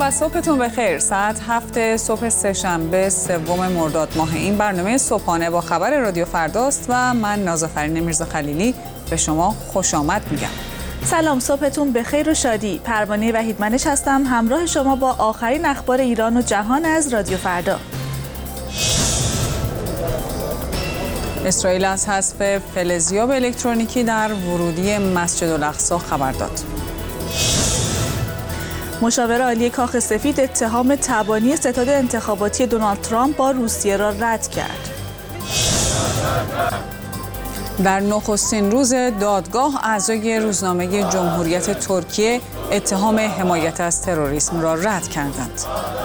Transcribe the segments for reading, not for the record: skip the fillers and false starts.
و صبحتون بخیر. ساعت 7 صبح سه‌شنبه 3 مرداد ماه. این برنامه صبحانه با خبر رادیو فرداست و من نازافرین میرزا خلیلی به شما خوش آمد میگم. سلام، صبحتون بخیر و شادی. پروانه وحیدمنش هستم، همراه شما با آخرین اخبار ایران و جهان از رادیو فردا. اسرائیل از حذف فلزیاب الکترونیکی در ورودی مسجد الاقصی خبر داد. مشاور عالی کاخ سفید اتهام تبانی ستاد انتخاباتی دونالد ترامپ با روسیه را رد کرد. در نخستین روز دادگاه اعضای روزنامه جمهوریت ترکیه اتهام حمایت از تروریسم را رد کردند.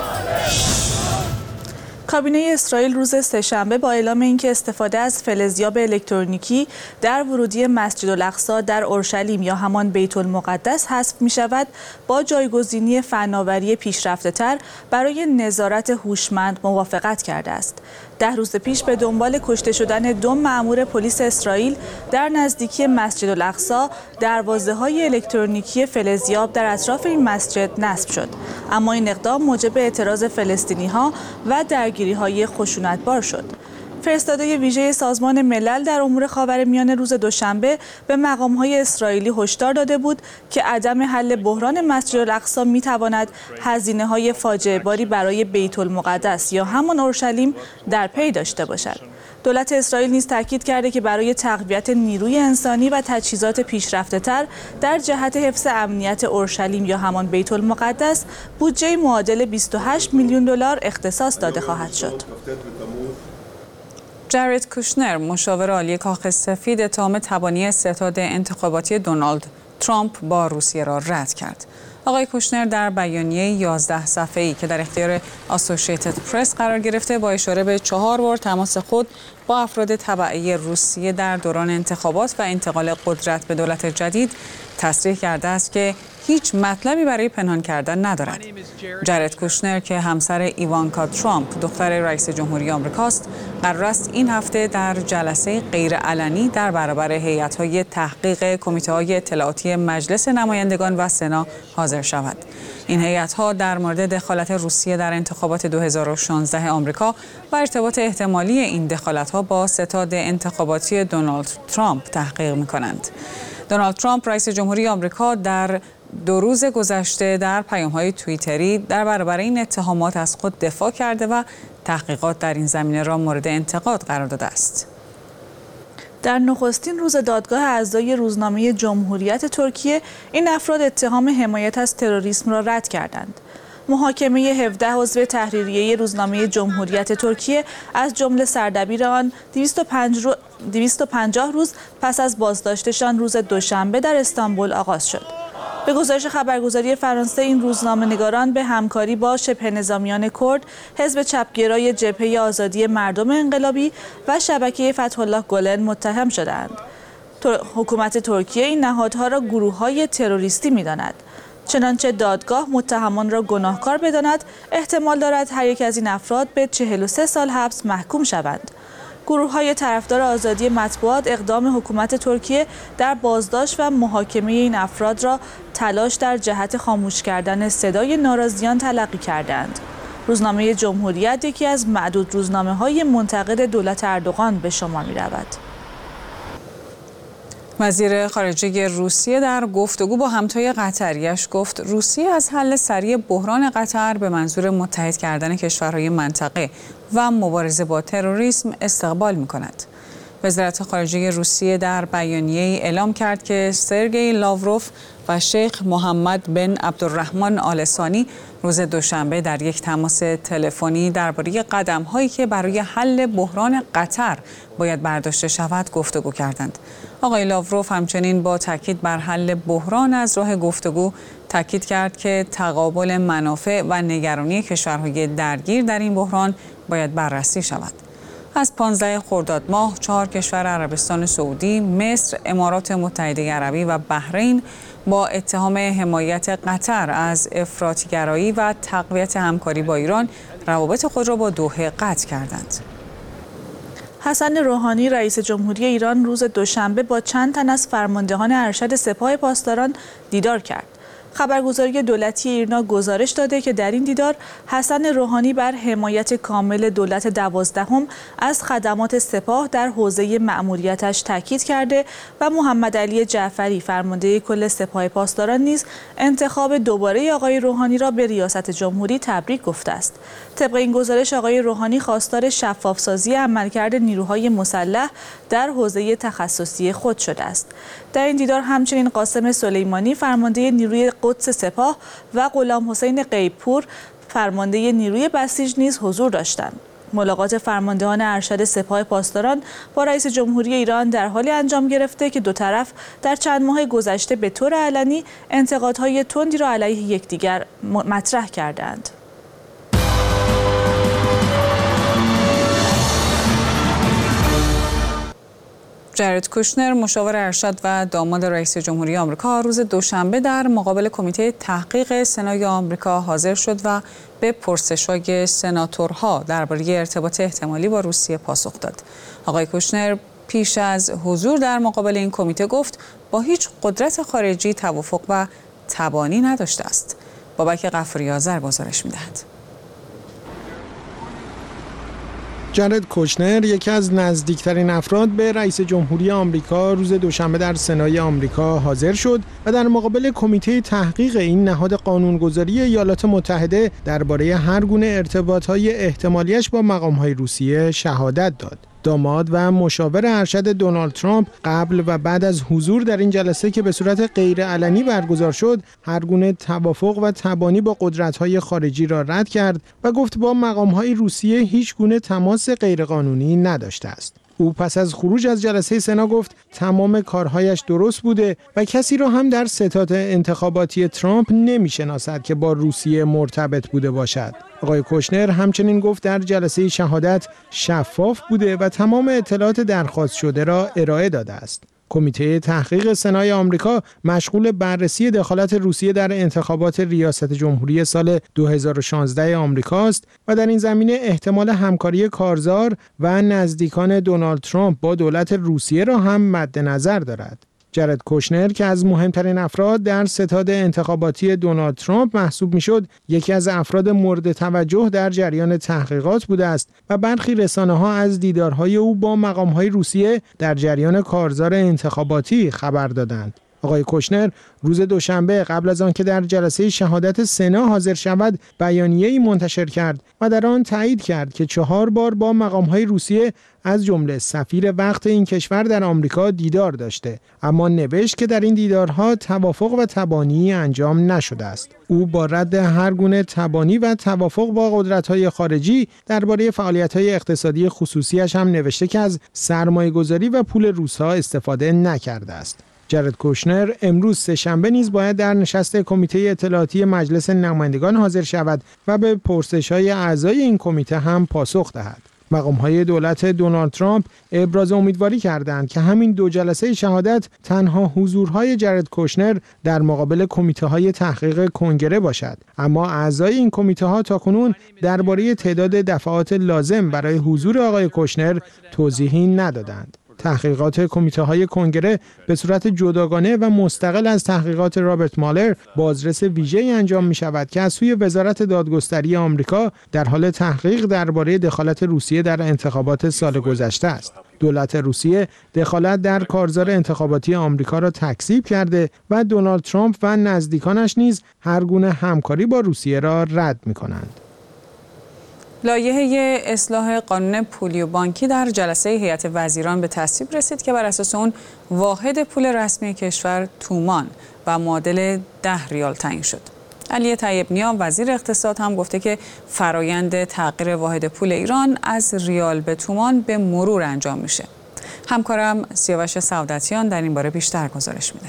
کابینه اسرائیل روز سه‌شنبه با اعلام اینکه استفاده از فلزیاب الکترونیکی در ورودی مسجد الاقصی در اورشلیم یا همان بیت المقدس حذف می شود، با جایگزینی فناوری پیشرفته‌تر برای نظارت هوشمند موافقت کرده است. 10 روز پیش به دنبال کشته شدن 2 مأمور پلیس اسرائیل در نزدیکی مسجد الاقصی، دروازه‌های الکترونیکی فلزیاب در اطراف این مسجد نصب شد، اما این اقدام موجب اعتراض فلسطینی‌ها و درگیری‌های خشونتبار شد. فرستاده ویژه سازمان ملل در امور خاورمیانه روز دوشنبه به مقام‌های اسرائیلی هشدار داده بود که عدم حل بحران مسجد الاقصی می‌تواند هزینه‌های فاجعه‌باری برای بیت المقدس یا همان اورشلیم در پی داشته باشد. دولت اسرائیل نیز تاکید کرده که برای تقویت نیروی انسانی و تجهیزات پیشرفته‌تر در جهت حفظ امنیت اورشلیم یا همان بیت المقدس بودجه معادل 28 میلیون دلار اختصاص داده خواهد شد. جارد کوشنر، مشاور عالی کاخ سفید، اتهام تبانی ستاد انتخاباتی دونالد ترامپ با روسیه را رد کرد. آقای کوشنر در بیانیه 11 صفحه‌ای که در اختیار اسوسییتد پرس قرار گرفته، با اشاره به 4 بار تماس خود با افراد تبعه روسیه در دوران انتخابات و انتقال قدرت به دولت جدید تصریح کرده است که هیچ مطلبی برای پنهان کردن ندارد. جارد کوشنر که همسر ایوانکا ترامپ، دختر رئیس جمهوری آمریکاست، قرار است این هفته در جلسه غیرعلنی در برابر هیئت‌های تحقیق کمیته‌های اطلاعاتی مجلس نمایندگان و سنا حاضر شود. این هیئت‌ها در مورد دخالت روسیه در انتخابات 2016 آمریکا و ارتباط احتمالی این دخالت‌ها با ستاد انتخاباتی دونالد ترامپ تحقیق می‌کنند. دونالد ترامپ رئیس جمهوری آمریکا در 2 روز گذشته در پیام‌های توییتری در برابر این اتهامات از خود دفاع کرده و تحقیقات در این زمینه را مورد انتقاد قرار داده است. در نخستین روز دادگاه اعضای روزنامه جمهوریت ترکیه، این افراد اتهام حمایت از تروریسم را رد کردند. محاکمه 17 عضو تحریریه روزنامه جمهوریت ترکیه از جمله سردبیر آن 250 روز پس از بازداشتشان روز دوشنبه در استانبول آغاز شد. به گزارش خبرگزاری فرانسه، این روزنامه‌نگاران به همکاری با شبه نظامیان کرد، حزب چپگرای جبهه آزادی مردم انقلابی و شبکه فتح الله گلن متهم شدند. حکومت ترکیه این نهادها را گروه‌های تروریستی می‌داند. چنانچه دادگاه متهمان را گناهکار بداند، احتمال دارد هر یک از این افراد به 43 سال حبس محکوم شوند. گروه‌های طرفدار آزادی مطبوعات اقدام حکومت ترکیه در بازداشت و محاکمه این افراد را تلاش در جهت خاموش کردن صدای ناراضیان تلقی کردند. روزنامه جمهوریت یکی از معدود روزنامه‌های منتقد دولت اردوغان به شمار می‌رود. وزیر خارجه روسیه در گفتگو با همتای قطریش گفت روسیه از حل سریع بحران قطر به منظور متحد کردن کشورهای منطقه و مبارزه با تروریسم استقبال می‌کند. وزارت خارجه روسیه در بیانیه‌ای اعلام کرد که سرگئی لاوروف و شیخ محمد بن عبدالرحمن آل ثانی روز دوشنبه در یک تماس تلفنی درباره قدم‌هایی که برای حل بحران قطر باید برداشته شود گفتگو کردند. آقای لاوروف همچنین با تاکید بر حل بحران از راه گفتگو تاکید کرد که تقابل منافع و نگرانی کشورهای درگیر در این بحران باید بررسی شود. از 15 خرداد ماه 4 کشور عربستان سعودی، مصر، امارات متحده عربی و بحرین با اتهام حمایت قطر از افراط‌گرایی و تقویت همکاری با ایران روابط خود را با دوحه قطع کردند. حسن روحانی رئیس جمهوری ایران روز دوشنبه با چند تن از فرماندهان ارشد سپاه پاسداران دیدار کرد. خبرگزاری دولتی ایرنا گزارش داده که در این دیدار حسن روحانی بر حمایت کامل دولت 12 از خدمات سپاه در حوزه مأموریتش تاکید کرده و محمد علی جعفری فرمانده کل سپاه پاسداران نیز انتخاب دوباره آقای روحانی را به ریاست جمهوری تبریک گفته است. طبق این گزارش آقای روحانی خواستار شفافسازی عملکرد نیروهای مسلح در حوزه تخصصی خود شده است. در این دیدار همچنین قاسم سلیمانی فرمانده نیروی قدس سپاه و غلام حسین غیبپور فرمانده نیروی بسیج نیز حضور داشتند. ملاقات فرماندهان ارشد سپاه پاسداران با رئیس جمهوری ایران در حالی انجام گرفته که دو طرف در چند ماه گذشته به طور علنی انتقادهای تندی را علیه یکدیگر مطرح کردند. جارد کوشنر مشاور ارشد و داماد رئیس جمهوری آمریکا روز دوشنبه در مقابل کمیته تحقیق سنای آمریکا حاضر شد و به پرسش‌های سناتورها درباره ارتباط احتمالی با روسیه پاسخ داد. آقای کوشنر پیش از حضور در مقابل این کمیته گفت با هیچ قدرت خارجی توافق و تبانی نداشته است. بابک غفوری آذر گزارش می‌دهد. جارد کوشنر یکی از نزدیکترین افراد به رئیس جمهوری آمریکا روز دوشنبه در سنای آمریکا حاضر شد و در مقابل کمیته تحقیق این نهاد قانونگذاری ایالات متحده درباره هر گونه ارتباطات احتمالیش با مقام‌های روسیه شهادت داد. داماد و مشاور ارشد دونالد ترامپ قبل و بعد از حضور در این جلسه که به صورت غیرعلنی برگزار شد، هر گونه توافق و تبانی با قدرت‌های خارجی را رد کرد و گفت با مقام‌های روسیه هیچ گونه تماس غیرقانونی نداشته است. او پس از خروج از جلسه سنا گفت تمام کارهایش درست بوده و کسی را هم در ستاد انتخاباتی ترامپ نمی‌شناسد که با روسیه مرتبط بوده باشد. آقای کوشنر همچنین گفت در جلسه شهادت شفاف بوده و تمام اطلاعات درخواست شده را ارائه داده است. کمیته تحقیق سنای آمریکا مشغول بررسی دخالت روسیه در انتخابات ریاست جمهوری سال 2016 آمریکاست و در این زمینه احتمال همکاری کارزار و نزدیکان دونالد ترامپ با دولت روسیه را هم مد نظر دارد. جارد کوشنر که از مهمترین افراد در ستاد انتخاباتی دونالد ترامپ محسوب میشد، یکی از افراد مورد توجه در جریان تحقیقات بوده است و برخی رسانه‌ها از دیدارهای او با مقام‌های روسیه در جریان کارزار انتخاباتی خبر دادند. آقای کوشنر روز دوشنبه قبل از آنکه در جلسه شهادت سنا حاضر شود بیانیه‌ای منتشر کرد و در آن تایید کرد که 4 بار با مقام‌های روسیه از جمله سفیر وقت این کشور در آمریکا دیدار داشته، اما نوشت که در این دیدارها توافق و تبانی انجام نشده است. او با رد هر گونه تبانی و توافق با قدرت‌های خارجی درباره فعالیت‌های اقتصادی خصوصیش هم نوشته که از سرمایه‌گذاری و پول روس‌ها استفاده نکرده است. جارد کوشنر امروز سه‌شنبه نیز باید در نشست کمیته اطلاعاتی مجلس نمایندگان حاضر شود و به پرسش‌های اعضای این کمیته هم پاسخ دهد. مقام‌های دولت دونالد ترامپ ابراز امیدواری کردند که همین 2 جلسه شهادت تنها حضورهای جارد کوشنر در مقابل کمیته‌های تحقیق کنگره باشد، اما اعضای این کمیته‌ها تاکنون درباره تعداد دفعات لازم برای حضور آقای کوشنر توضیحی ندادند. تحقیقات کمیته‌های کنگره به صورت جداگانه و مستقل از تحقیقات رابرت مالر بازرس ویژه‌ای انجام می‌شود که از سوی وزارت دادگستری آمریکا در حال تحقیق درباره دخالت روسیه در انتخابات سال گذشته است. دولت روسیه دخالت در کارزار انتخاباتی آمریکا را تکذیب کرده و دونالد ترامپ و نزدیکانش نیز هر گونه همکاری با روسیه را رد می‌کنند. لایحه اصلاح قانون پولی و بانکی در جلسه هیئت وزیران به تصویب رسید که بر اساس اون واحد پول رسمی کشور تومان و معادل 10 ریال تعیین شد. علی طیب نیا وزیر اقتصاد هم گفته که فرایند تغییر واحد پول ایران از ریال به تومان به مرور انجام میشه. همکارم سیاوش سعادتیان در این باره بیشتر گزارش میده.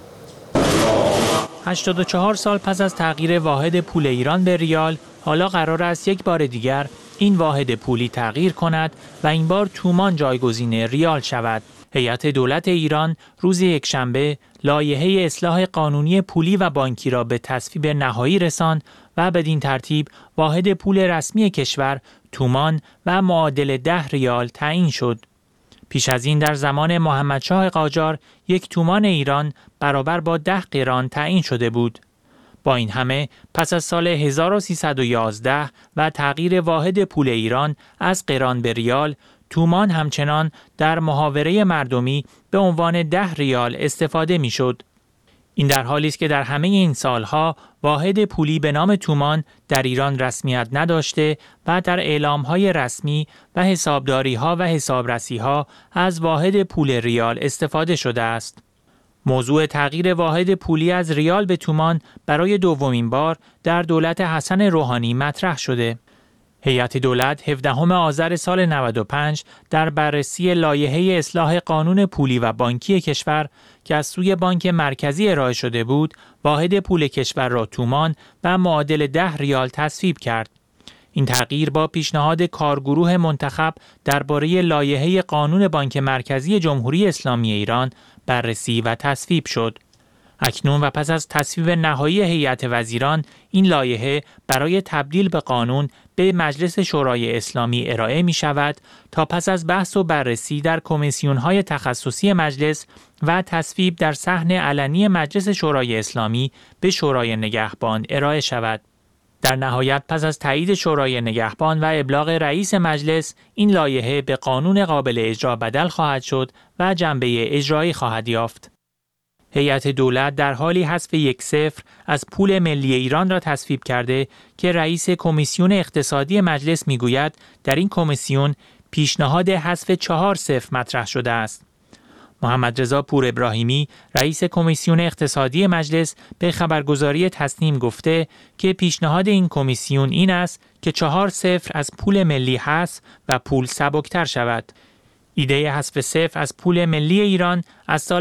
84 سال پس از تغییر واحد پول ایران به ریال، حالا قرار است یک بار دیگر این واحد پولی تغییر کند و این بار تومان جایگزین ریال شود. هیئت دولت ایران روز یکشنبه لایحه اصلاح قانونی پولی و بانکی را به تصویب نهایی رساند و بدین ترتیب واحد پول رسمی کشور تومان و معادل 10 ریال تعیین شد. پیش از این در زمان محمدشاه قاجار 1 تومان ایران برابر با 10 قران تعیین شده بود. با این همه پس از سال 1311 و تغییر واحد پول ایران از قران به ریال، تومان همچنان در محاوره مردمی به عنوان 10 ریال استفاده می‌شد. این در حالی است که در همه این سالها واحد پولی به نام تومان در ایران رسمیت نداشته و در اعلام‌های رسمی و حسابداری‌ها و حسابرسی‌ها از واحد پول ریال استفاده شده است. موضوع تغییر واحد پولی از ریال به تومان برای دومین بار در دولت حسن روحانی مطرح شده. هیئت دولت 17 آذر سال 95 در بررسی لایحه اصلاح قانون پولی و بانکی کشور که از سوی بانک مرکزی ارائه شده بود، واحد پول کشور را تومان و معادل 10 ریال تصویب کرد. این تغییر با پیشنهاد کارگروه منتخب درباره لایحه قانون بانک مرکزی جمهوری اسلامی ایران بررسی و تصویب شد. اکنون و پس از تصویب نهایی هیئت وزیران، این لایحه برای تبدیل به قانون به مجلس شورای اسلامی ارائه می شود تا پس از بحث و بررسی در کمیسیون‌های تخصصی مجلس و تصویب در صحن علنی مجلس شورای اسلامی به شورای نگهبان ارائه شود. در نهایت پس از تایید شورای نگهبان و ابلاغ رئیس مجلس، این لایحه به قانون قابل اجرا بدل خواهد شد و جنبه اجرایی خواهد یافت. هیئت دولت در حالی حذف 1-0 از پول ملی ایران را تصویب کرده که رئیس کمیسیون اقتصادی مجلس میگوید در این کمیسیون پیشنهاد حذف 4-0 مطرح شده است. محمد رضا پور ابراهیمی رئیس کمیسیون اقتصادی مجلس به خبرگزاری تسنیم گفته که پیشنهاد این کمیسیون این است که 4-0 از پول ملی حذف و پول سبکتر شود. ایده حذف 0 از پول ملی ایران از سال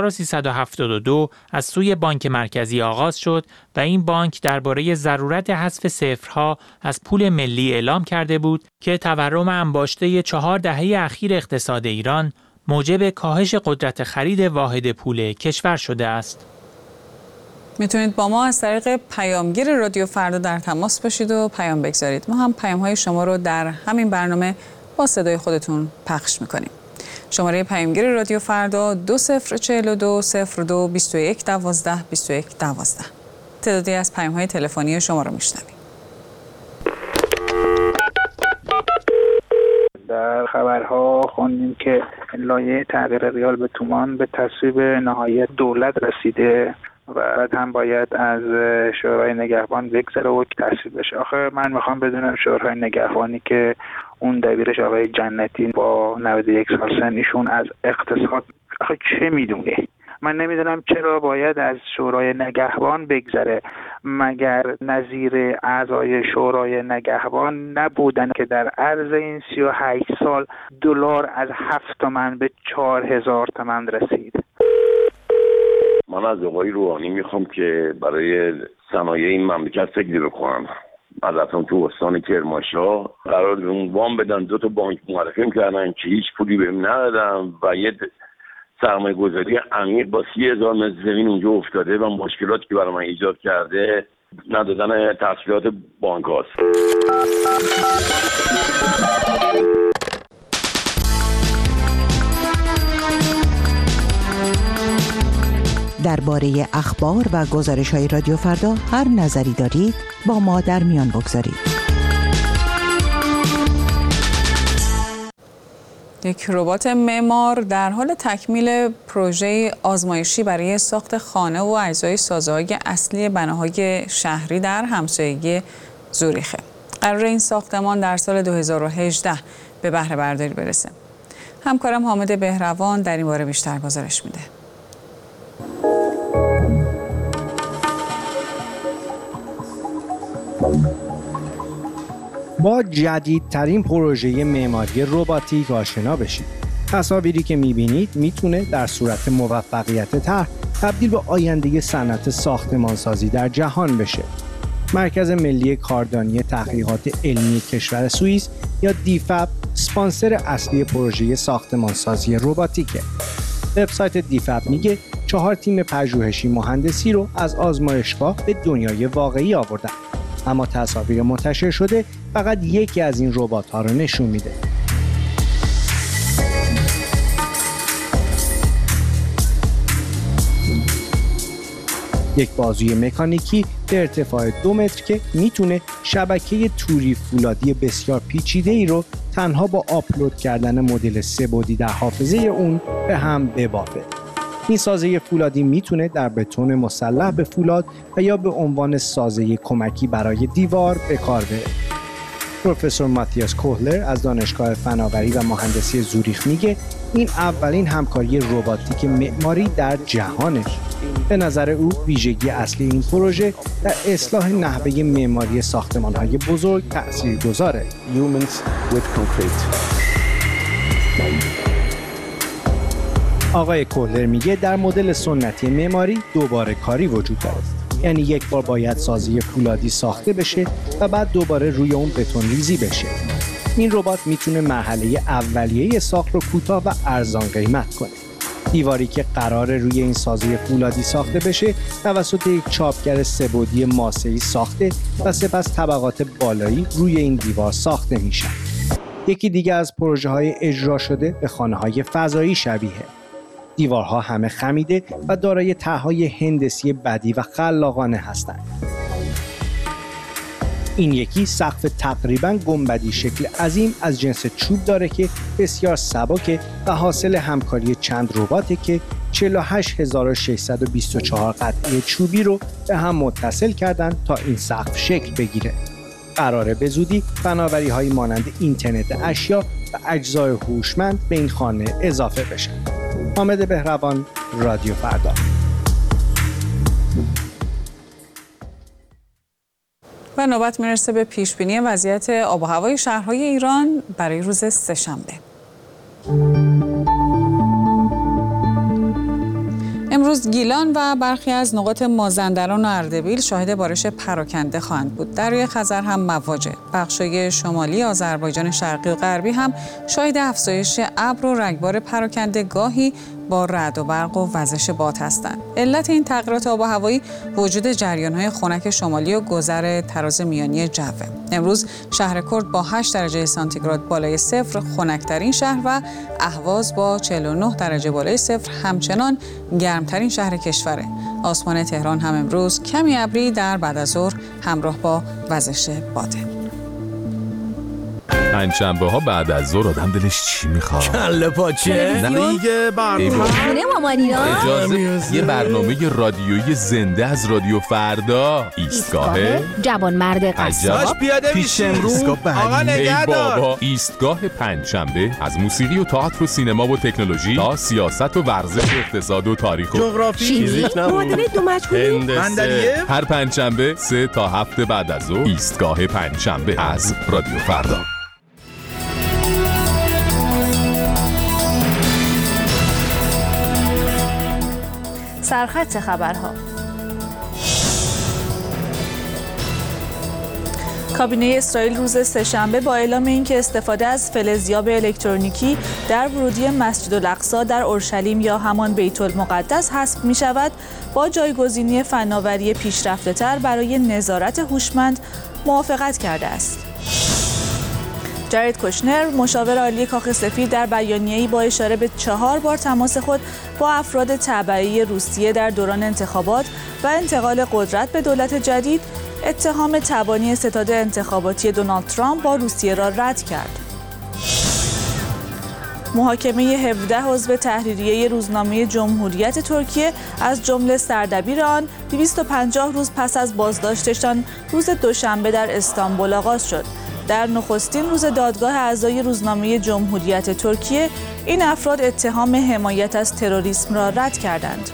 1372 از سوی بانک مرکزی آغاز شد و این بانک درباره ضرورت حذف صفرها از پول ملی اعلام کرده بود که تورم انباشته 4 دهه اخیر اقتصاد ایران موجب کاهش قدرت خرید واحد پول کشور شده است. میتونید با ما از طریق پیامگیر رادیو فردا در تماس باشید و پیام بگذارید. ما هم پیام‌های شما رو در همین برنامه با صدای خودتون پخش میکنیم. شماره پیامگیر رادیو فردا 2042 02 21 12 21 12. تعدادی از پیام‌های تلفنی شما رو میشنویم. در خبرها خوندیم که لایحه تغییر ریال به تومان به تصویب نهایی دولت رسیده و بعد هم باید از شورای نگهبان بگذره و تصویب بشه. آخه من میخوام بدونم شورای نگهبانی که اون دبیرش آقای جنتی با 91 سال سن، ایشون از اقتصاد آخه چه میدونه؟ من نمیدونم چرا باید از شورای نگهبان بگذره. مگر نظیر اعضای شورای نگهبان نبودن که در عرض این 38 سال دلار از 7 تومن به 4000 تومن رسید؟ من از آقای روحانی میخوام که برای صنایع این مملکت فکری بکنم. من رفتم تو استان کرمانشاه، قرار اون وام بدن، 2 تا بانک معرفی کردن که هیچ پولی بهم ندادن و یه سرمایه گذاری عمیق با 30,000 متر زمین اونجا افتاده و مشکلاتی که برای من ایجاد کرده ندادن تسهیلات بانک هاست. درباره اخبار و گزارش‌های رادیو فردا هر نظری دارید با ما در میان بگذارید. یک ربات معمار در حال تکمیل پروژه آزمایشی برای ساخت خانه و اجزای سازه‌های اصلی بناهای شهری در همسایگی زوریخه. قرار این ساختمان در سال 2018 به بهره برداری برسه. همکارم حامد بهروان در این باره بیشتر گزارش میده. با جدیدترین پروژه معماری رباتیک آشنا بشید. تصاویری که می‌بینید میتونه در صورت موفقیت طرح تبدیل به آینده صنعت ساختمانسازی در جهان بشه. مرکز ملی کاردانی تحقیقات علمی کشور سوئیس یا دیفاب اسپانسر اصلی پروژه ساختمانسازی رباتیکه. وبسایت دیفاب میگه 4 تیم پژوهشی مهندسی رو از آزمایشگاه به دنیای واقعی آوردن. اما تصاویر منتشر شده فقط یکی از این ربات‌ها رو نشون میده. یک بازوی مکانیکی به ارتفاع 2 متر که میتونه شبکه توری فولادی بسیار پیچیده ای رو تنها با آپلود کردن مدل 3 بعدی در حافظه اون به هم ببافه. این سازه فولادی میتونه در بتون مسلح به فولاد و یا به عنوان سازه کمکی برای دیوار به کار بره. پروفسور ماتیاس کوهلر از دانشگاه فناوری و مهندسی زوریخ میگه این اولین همکاری رباتیک معماری در جهانه. به نظر او ویژگی اصلی این پروژه در اصلاح نحوه معماری ساختمان‌های بزرگ تأثیرگذاره. آقای کوهلر میگه در مدل سنتی معماری دوباره کاری وجود داره. یعنی یک بار باید سازه فولادی ساخته بشه و بعد دوباره روی اون بتون ریزی بشه. این ربات میتونه مرحله اولیه ساخت رو کوتاه و ارزان قیمت کنه. دیواری که قراره روی این سازه فولادی ساخته بشه توسط یک چاپگر 3 بعدی ماسه‌ای ساخته و سپس طبقات بالایی روی این دیوار ساخته میشن. یکی دیگه از پروژه‌های اجرا شده به خانه‌های فضایی شبیه. دیوارها همه خمیده و دارای طرح‌های هندسی بدیع و خلاقانه هستند. این یکی سقف تقریباً گنبدی شکل عظیم از جنس چوب داره که بسیار سبکه و حاصل همکاری چند رباته که 48624 قطعه چوبی رو به هم متصل کردن تا این سقف شکل بگیره. قراره به زودی فناوری‌هایی مانند اینترنت اشیا و اجزای هوشمند به این خانه اضافه بشن. حامد بهروان، رادیو فردا. و نوبت میرسه به پیشبینی وضعیت آب و هوای شهرهای ایران برای روز سه‌شنبه. امروز گیلان و برخی از نقاط مازندران و اردبیل شاهد بارش پراکنده خواهند بود. دریای خزر هم مواجه. بخشای شمالی آذربایجان شرقی و غربی هم شاهد افزایش ابر و رگبار پراکنده گاهی با رعد و برق و وزش باد هستند. علت این تغییرات آب و هوایی وجود جریان‌های خنک شمالی و گذر تراز میانی جوه. امروز شهر کرد با 8 درجه سانتیگراد بالای صفر خنک‌ترین شهر و اهواز با 49 درجه بالای صفر همچنان گرمترین شهر کشوره. آسمان تهران هم امروز کمی ابری در بعد از ظهر همراه با وزش باده. پنجشنبه ها بعد از ظهر آدم دلش چی میخواد؟ کله پاچه؟ نه دیگه برنامه اجازه یه برنامه رادیویی زنده از رادیو فردا. ایستگاه جوانمرد قصاب پیاده میشیم آقا نگهدار. بابا ایستگاه پنجشنبه از موسیقی و تئاتر و سینما و تکنولوژی تا سیاست و ورزش و اقتصاد و تاریخ و جغرافی فیزیک معادله 2 مجهولی هندسه. هر پنجشنبه 3 تا 7 بعد از ظهر ایستگاه پنجشنبه از رادیو فردا. سرخط خبرها. کابینه اسرائیل روز سه‌شنبه با اعلام اینکه استفاده از فلزیاب الکترونیکی در ورودی مسجد الاقصی در اورشلیم یا همان بیت المقدس حذف می شود، با جایگزینی فناوری پیشرفته‌تر برای نظارت هوشمند موافقت کرده است. جارد کوشنر، مشاور عالی کاخ سفید، در بیانیه‌ای با اشاره به 4 بار تماس خود با افراد تبعی روسیه در دوران انتخابات و انتقال قدرت به دولت جدید، اتهام تبانی ستاد انتخاباتی دونالد ترامپ با روسیه را رد کرد. محاکمه 17 عضو تحریریه روزنامه جمهوریت ترکیه از جمله سردبیر آن 250 روز پس از بازداشتشان روز دوشنبه در استانبول آغاز شد. در نخستین روز دادگاه اعضای روزنامه جمهوریت ترکیه، این افراد اتهام حمایت از تروریسم را رد کردند.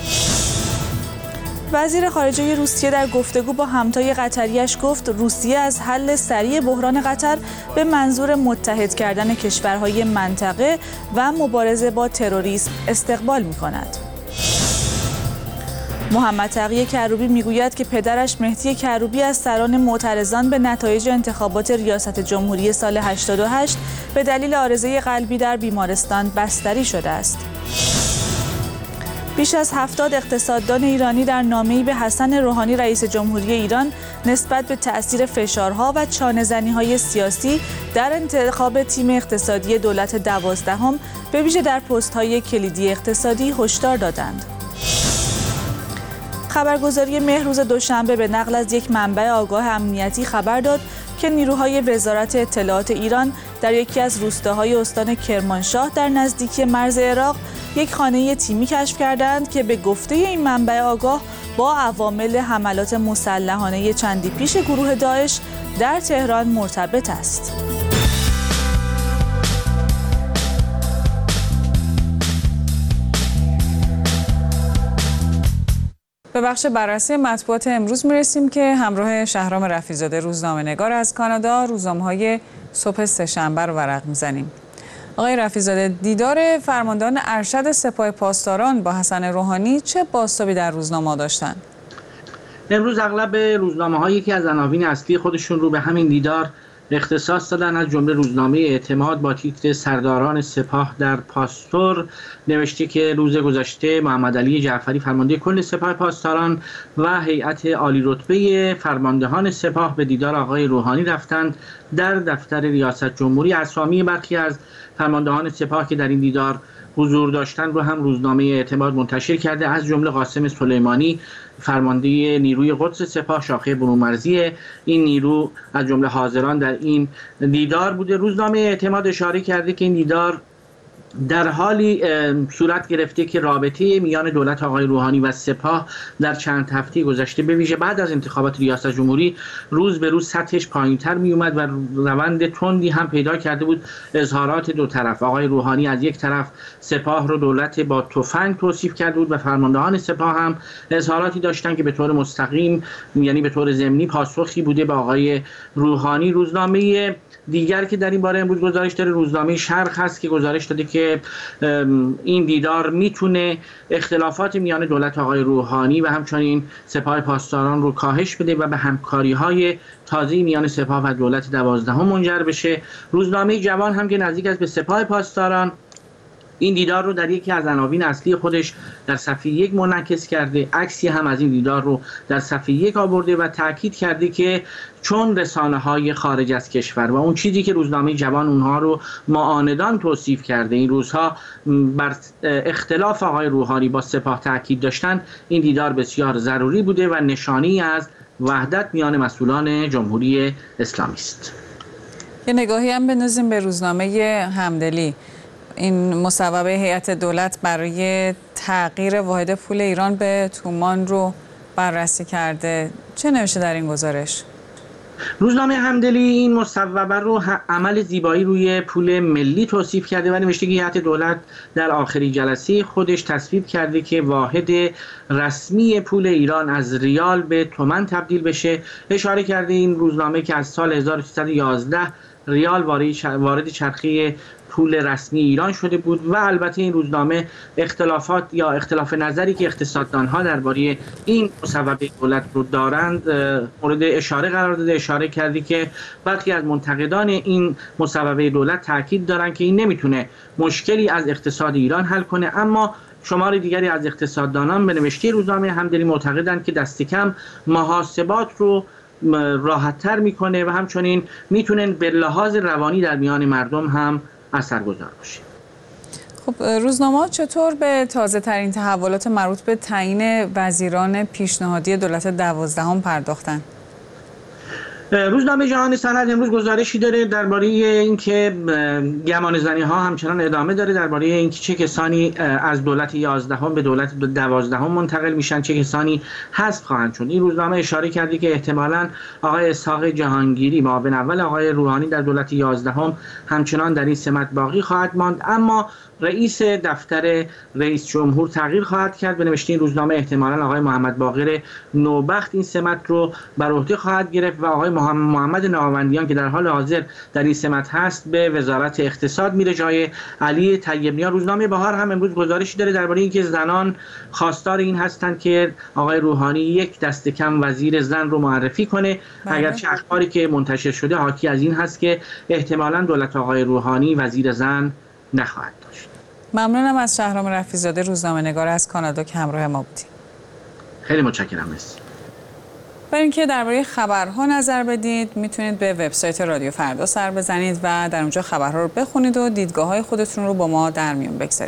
وزیر خارجه روسیه در گفتگو با همتای قطریش گفت روسیه از حل سریع بحران قطر به منظور متحد کردن کشورهای منطقه و مبارزه با تروریسم استقبال می‌کند. محمد تقی کروبی میگوید که پدرش مهدی کروبی از سران معترضان به نتایج انتخابات ریاست جمهوری سال 88 به دلیل عارضه قلبی در بیمارستان بستری شده است. بیش از 70 اقتصاددان ایرانی در نامه‌ای به حسن روحانی رئیس جمهوری ایران نسبت به تأثیر فشارها و چانه‌زنی‌های سیاسی در انتخاب تیم اقتصادی دولت 12 به ویژه در پست‌های کلیدی اقتصادی هشدار دادند. خبرگزاری مهر روز دوشنبه به نقل از یک منبع آگاه امنیتی خبر داد که نیروهای وزارت اطلاعات ایران در یکی از روستاهای استان کرمانشاه در نزدیکی مرز عراق یک خانه تیمی کشف کردند که به گفته این منبع آگاه با عوامل حملات مسلحانه چندی پیش گروه داعش در تهران مرتبط است. به بخش بررسی مطبوعات امروز میرسیم که همراه شهرام رفیع‌زاده روزنامه‌نگار از کانادا روزنامه‌های صبح سه‌شنبه رو ورق میزنیم. آقای رفیع‌زاده، دیدار فرماندهان ارشد سپاه پاسداران با حسن روحانی چه بازتابی در روزنامه‌ها داشتند؟ امروز اغلب روزنامه‌ها یکی از عناوین اصلی خودشون رو به همین دیدار اختصاص دادن، از جمله روزنامه اعتماد با تیتر سرداران سپاه در پاستور نوشته که روز گذشته محمد علی جعفری فرمانده کل سپاه پاسداران و هیئت عالی رتبه فرماندهان سپاه به دیدار آقای روحانی رفتند. در دفتر ریاست جمهوری اسامی برخی از فرماندهان سپاه که در این دیدار حضور داشتن رو هم روزنامه اعتماد منتشر کرده، از جمله قاسم سلیمانی فرمانده نیروی قدس سپاه شاخه برون‌مرزی این نیرو از جمله حاضران در این دیدار بوده. روزنامه اعتماد اشاره کرده که این دیدار در حالی صورت گرفته که رابطه میان دولت آقای روحانی و سپاه در چند هفته گذشته به ویژه بعد از انتخابات ریاست جمهوری روز به روز سطحش پایین‌تر می اومد و روند تندی هم پیدا کرده بود. اظهارات دو طرف، آقای روحانی از یک طرف سپاه رو دولت با تفنگ توصیف کرده بود و فرماندهان سپاه هم اظهاراتی داشتن که به طور مستقیم یعنی به طور ضمنی پاسخی بوده به آقای روحانی. روزنامه دیگر که در این باره امروز گزارش داره روزنامه شرق هست که گزارش داده که این دیدار میتونه اختلافات میان دولت آقای روحانی و همچنین سپاه پاسداران رو کاهش بده و به همکاری‌های تازه میان سپاه و دولت 12 منجر بشه. روزنامه جوان هم که نزدیک است به سپاه پاسداران این دیدار رو در یکی از عناوین اصلی خودش در صفحه 1 منعکس کرده، عکسی هم از این دیدار رو در صفحه 1 آورده و تاکید کرده که چون رسانه‌های خارج از کشور و اون چیزی که روزنامه جوان اونها رو معاندان توصیف کرده این روزها بر اختلاف آقای روحانی با سپاه تاکید داشتن، این دیدار بسیار ضروری بوده و نشانی از وحدت میان مسئولان جمهوری اسلامی است. یه نگاهی هم بندازیم به روزنامه همدلی. این مصوبه هیئت دولت برای تغییر واحد پول ایران به تومان رو بررسی کرده. چه نوشته در این گزارش؟ روزنامه همدلی این مصوبه رو عمل زیبایی روی پول ملی توصیف کرده و نوشته که هیئت دولت در آخرین جلسه خودش تصویب کرده که واحد رسمی پول ایران از ریال به تومان تبدیل بشه. اشاره کرده این روزنامه که از سال 1311 ریال وارد چرخه پول رسمی ایران شده بود و البته این روزنامه اختلافات یا اختلاف نظری که اقتصاددان‌ها درباره این مصوبه دولت رو دارند مورد اشاره قرار داده. اشاره کردی که برخی از منتقدان این مصوبه دولت تاکید دارند که این نمیتونه مشکلی از اقتصاد ایران حل کنه، اما شمار دیگری از اقتصاددانان به نوشته روزنامه همدلی معتقدند که دست کم محاسبات رو راحت‌تر میکنه و همچنین میتونه به لحاظ روانی در میان مردم هم اثرگذار باشه. خب روزنامه‌ها چطور به تازه ترین تحولات مربوط به تعیین وزیران پیشنهادی دولت 12 پرداختند؟ روزنامه جهان سند امروز گزارشی داره درباره اینکه گمانه‌زنی‌ها همچنان ادامه داره درباره اینکه چه کسانی از دولت 11 به دولت 12 منتقل میشن، چه کسانی حذف خواهند شد. این روزنامه اشاره کرده که احتمالاً آقای اسحاق جهانگیری معاون اول آقای روحانی در دولت 11 همچنان در این سمت باقی خواهد ماند، اما رئیس دفتر رئیس جمهور تغییر خواهد کرد. به نوشته این روزنامه احتمالاً آقای محمد باقر نوبخت این سمت رو بر عهده خواهد گرفت و آقای محمد نهاوندیان که در حال حاضر در این سمت هست به وزارت اقتصاد میره جای علی طیب‌نیا. روزنامه بهار هم امروز گزارشی داره درباره اینکه زنان خواستار این هستند که آقای روحانی یک دست کم وزیر زن رو معرفی کنه، اگرچه اخباری که منتشر شده حاکی از این هست که احتمالاً دولت آقای روحانی وزیر زن نخواهد داشت. ممنونم از شهرام رفیع‌زاده روزنامه‌نگار از کانادا که همراه ما بودید. خیلی متشکرم. مرسی. برای اینکه درباره خبرها نظر بدید میتونید به وبسایت رادیو فردا سر بزنید و در اونجا خبرها رو بخونید و دیدگاه‌های خودتون رو با ما در میون بگذارید.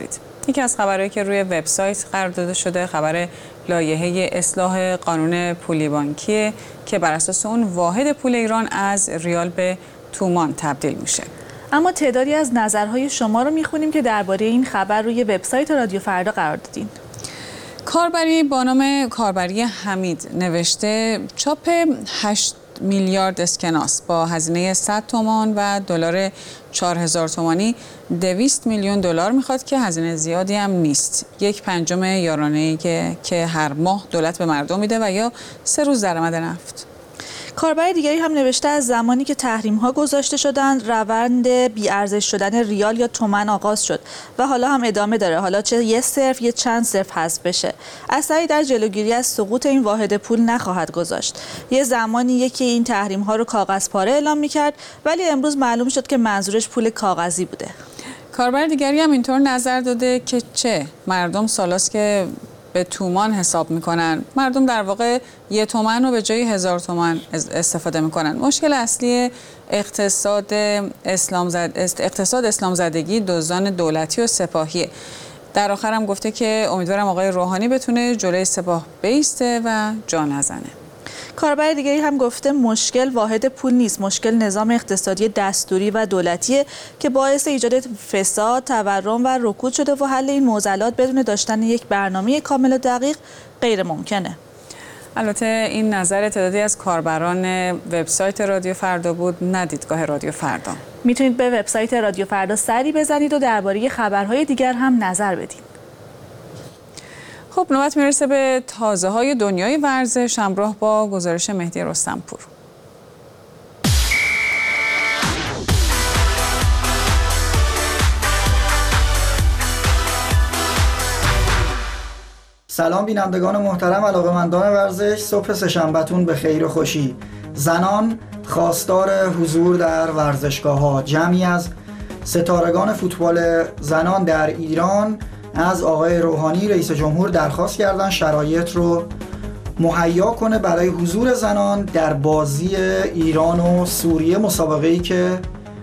یکی از خبرهایی که روی وبسایت قرار داده شده خبر لایحه اصلاح قانون پولی بانکیه که بر اساس اون واحد پول ایران از ریال به تومان تبدیل میشه. اما تعدادی از نظرهای شما رو میخونیم که درباره این خبر روی وبسایت رادیو فردا قرار دادین. کاربری با نام کاربری حمید نوشته چاپ 8 میلیارد اسکناس با هزینه 100 تومان و دلار 4000 تومانی 200 میلیون دلار میخواد که هزینه زیادی هم نیست. 1/5 یارانه‌ای که هر ماه دولت به مردم میده و یا 3 روز درآمد نفت. کاربر دیگری هم نوشته از زمانی که تحریم‌ها گذاشته شدند روند بی‌ارزش شدن ریال یا تومان آغاز شد و حالا هم ادامه داره. حالا چه یه صرف یا چند صرف حذف بشه، اثری در جلوگیری از سقوط این واحد پول نخواهد گذاشت. یه زمانیه که این تحریم‌ها رو کاغذ پاره اعلام می‌کرد ولی امروز معلوم شد که منظورش پول کاغذی بوده. کاربر دیگری هم اینطور نظر داده که چه مردم سالاست که به تومان حساب میکنن، مردم در واقع 1 تومن رو به جای 1000 تومن استفاده میکنن. مشکل اصلی اقتصاد اسلام زدگی دزدان دولتی و سپاهیه. در آخر هم گفته که امیدوارم آقای روحانی بتونه جلوی سپاه بیسته و جا نزنه. کاربر دیگری هم گفته مشکل واحد پول نیست، مشکل نظام اقتصادی دستوری و دولتیه که باعث ایجاد فساد، تورم و رکود شده و حل این معضلات بدون داشتن یک برنامه کامل و دقیق غیر ممکنه. البته این نظر تعدادی از کاربران وبسایت رادیو فردا بود، نه دیدگاه رادیو فردا. میتونید به وبسایت رادیو فردا سری بزنید و درباره خبرهای دیگر هم نظر بدید. خب نوبت میرسه به تازه‌های دنیای ورزش همراه با گزارش مهدی رستمپور. سلام بینندگان محترم، علاقه‌مندان ورزش، صبح سه‌شنبه‌تون به خیر و خوشی. زنان خواستار حضور در ورزشگاه‌ها. جمعی از ستارگان فوتبال زنان در ایران از آقای روحانی رئیس جمهور درخواست کردن شرایط رو مهیا کنه برای حضور زنان در بازی ایران و سوریه، مسابقه‌ای که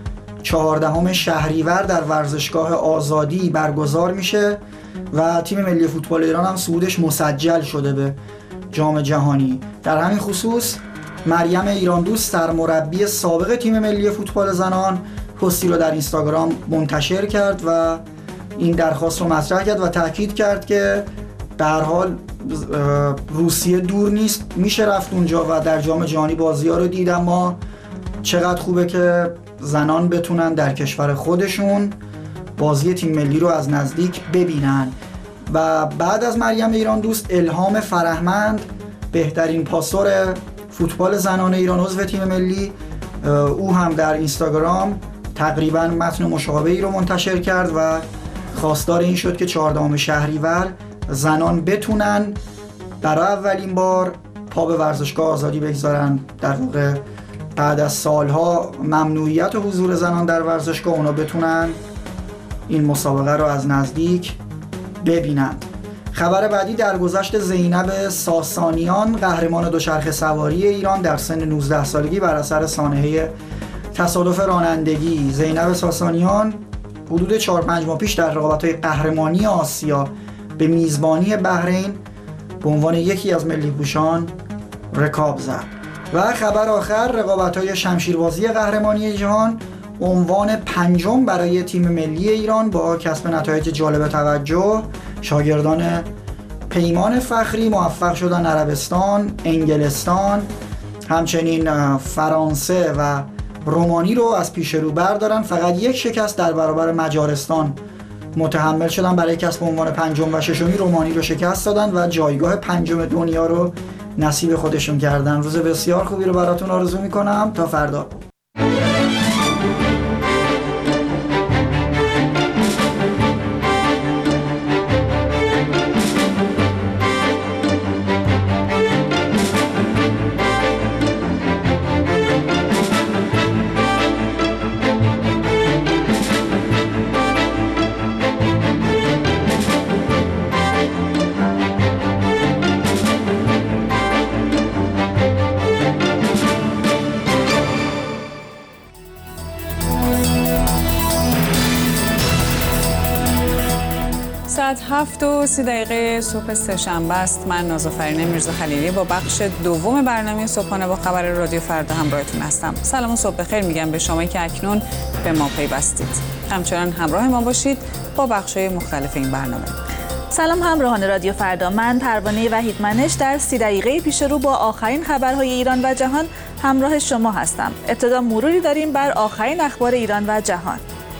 14 شهریور در ورزشگاه آزادی برگزار میشه و تیم ملی فوتبال ایران هم صعودش مسجل شده به جام جهانی. در همین خصوص مریم ایران دوست سرمربی سابق تیم ملی فوتبال زنان پستی رو در اینستاگرام منتشر کرد و این درخواست رو مطرح کرد و تاکید کرد که به هر حال روسیه دور نیست، میشه رفت اونجا و در جام جهانی بازی‌ها رو دید، اما چقدر خوبه که زنان بتونن در کشور خودشون بازی تیم ملی رو از نزدیک ببینن. و بعد از مریم ایران دوست الهام فرهمند بهترین پاسور فوتبال زنان ایران عضو تیم ملی، او هم در اینستاگرام تقریبا متن مشابهی رو منتشر کرد و خواستار این شد که 14 شهریور زنان بتونن برای اولین بار پا به ورزشگاه آزادی بگذارن. در واقع بعد از سالها ممنوعیت حضور زنان در ورزشگاه اونا بتونن این مسابقه رو از نزدیک ببینند. خبر بعدی درگذشت زینب ساسانیان قهرمان دوچرخه سواری ایران در سن 19 سالگی بر اثر سانحه تصادف رانندگی. زینب ساسانیان حدود 4-5 ماه پیش در رقابت‌های قهرمانی آسیا به میزبانی بحرین به عنوان یکی از ملی پوشان رکاب زد. و خبر آخر رقابت‌های شمشیربازی قهرمانی جهان، عنوان 5 برای تیم ملی ایران با کسب نتایج جالب توجه. شاگردان پیمان فخری موفق شدن عربستان، انگلستان، همچنین فرانسه و رومانی رو از پیش رو بردارن. فقط یک شکست در برابر مجارستان متحمل شدن برای کسب عنوان 5 و 6. رومانی رو شکست دادن و جایگاه 5 دنیا رو نصیب خودشون کردن. روز بسیار خوبی رو براتون آرزو میکنم. تا فردا. 7:30 صبح سه‌شنبه است. من نازافرین میرزا خلیلی با بخش دوم برنامه صبحانه با خبر رادیو فردا همراهتون هستم. سلام و صبح بخیر میگم به شما که اکنون به ما پیوستید. همچنان همراه ما باشید با بخش‌های مختلف این برنامه. سلام همراهان رادیو فردا، من پروانه وحیدمنش در 30 دقیقه پیش رو با آخرین خبرهای ایران و جهان همراه شما هستم. ابتدا مروری داریم بر آخرین اخبار ایران و جهان.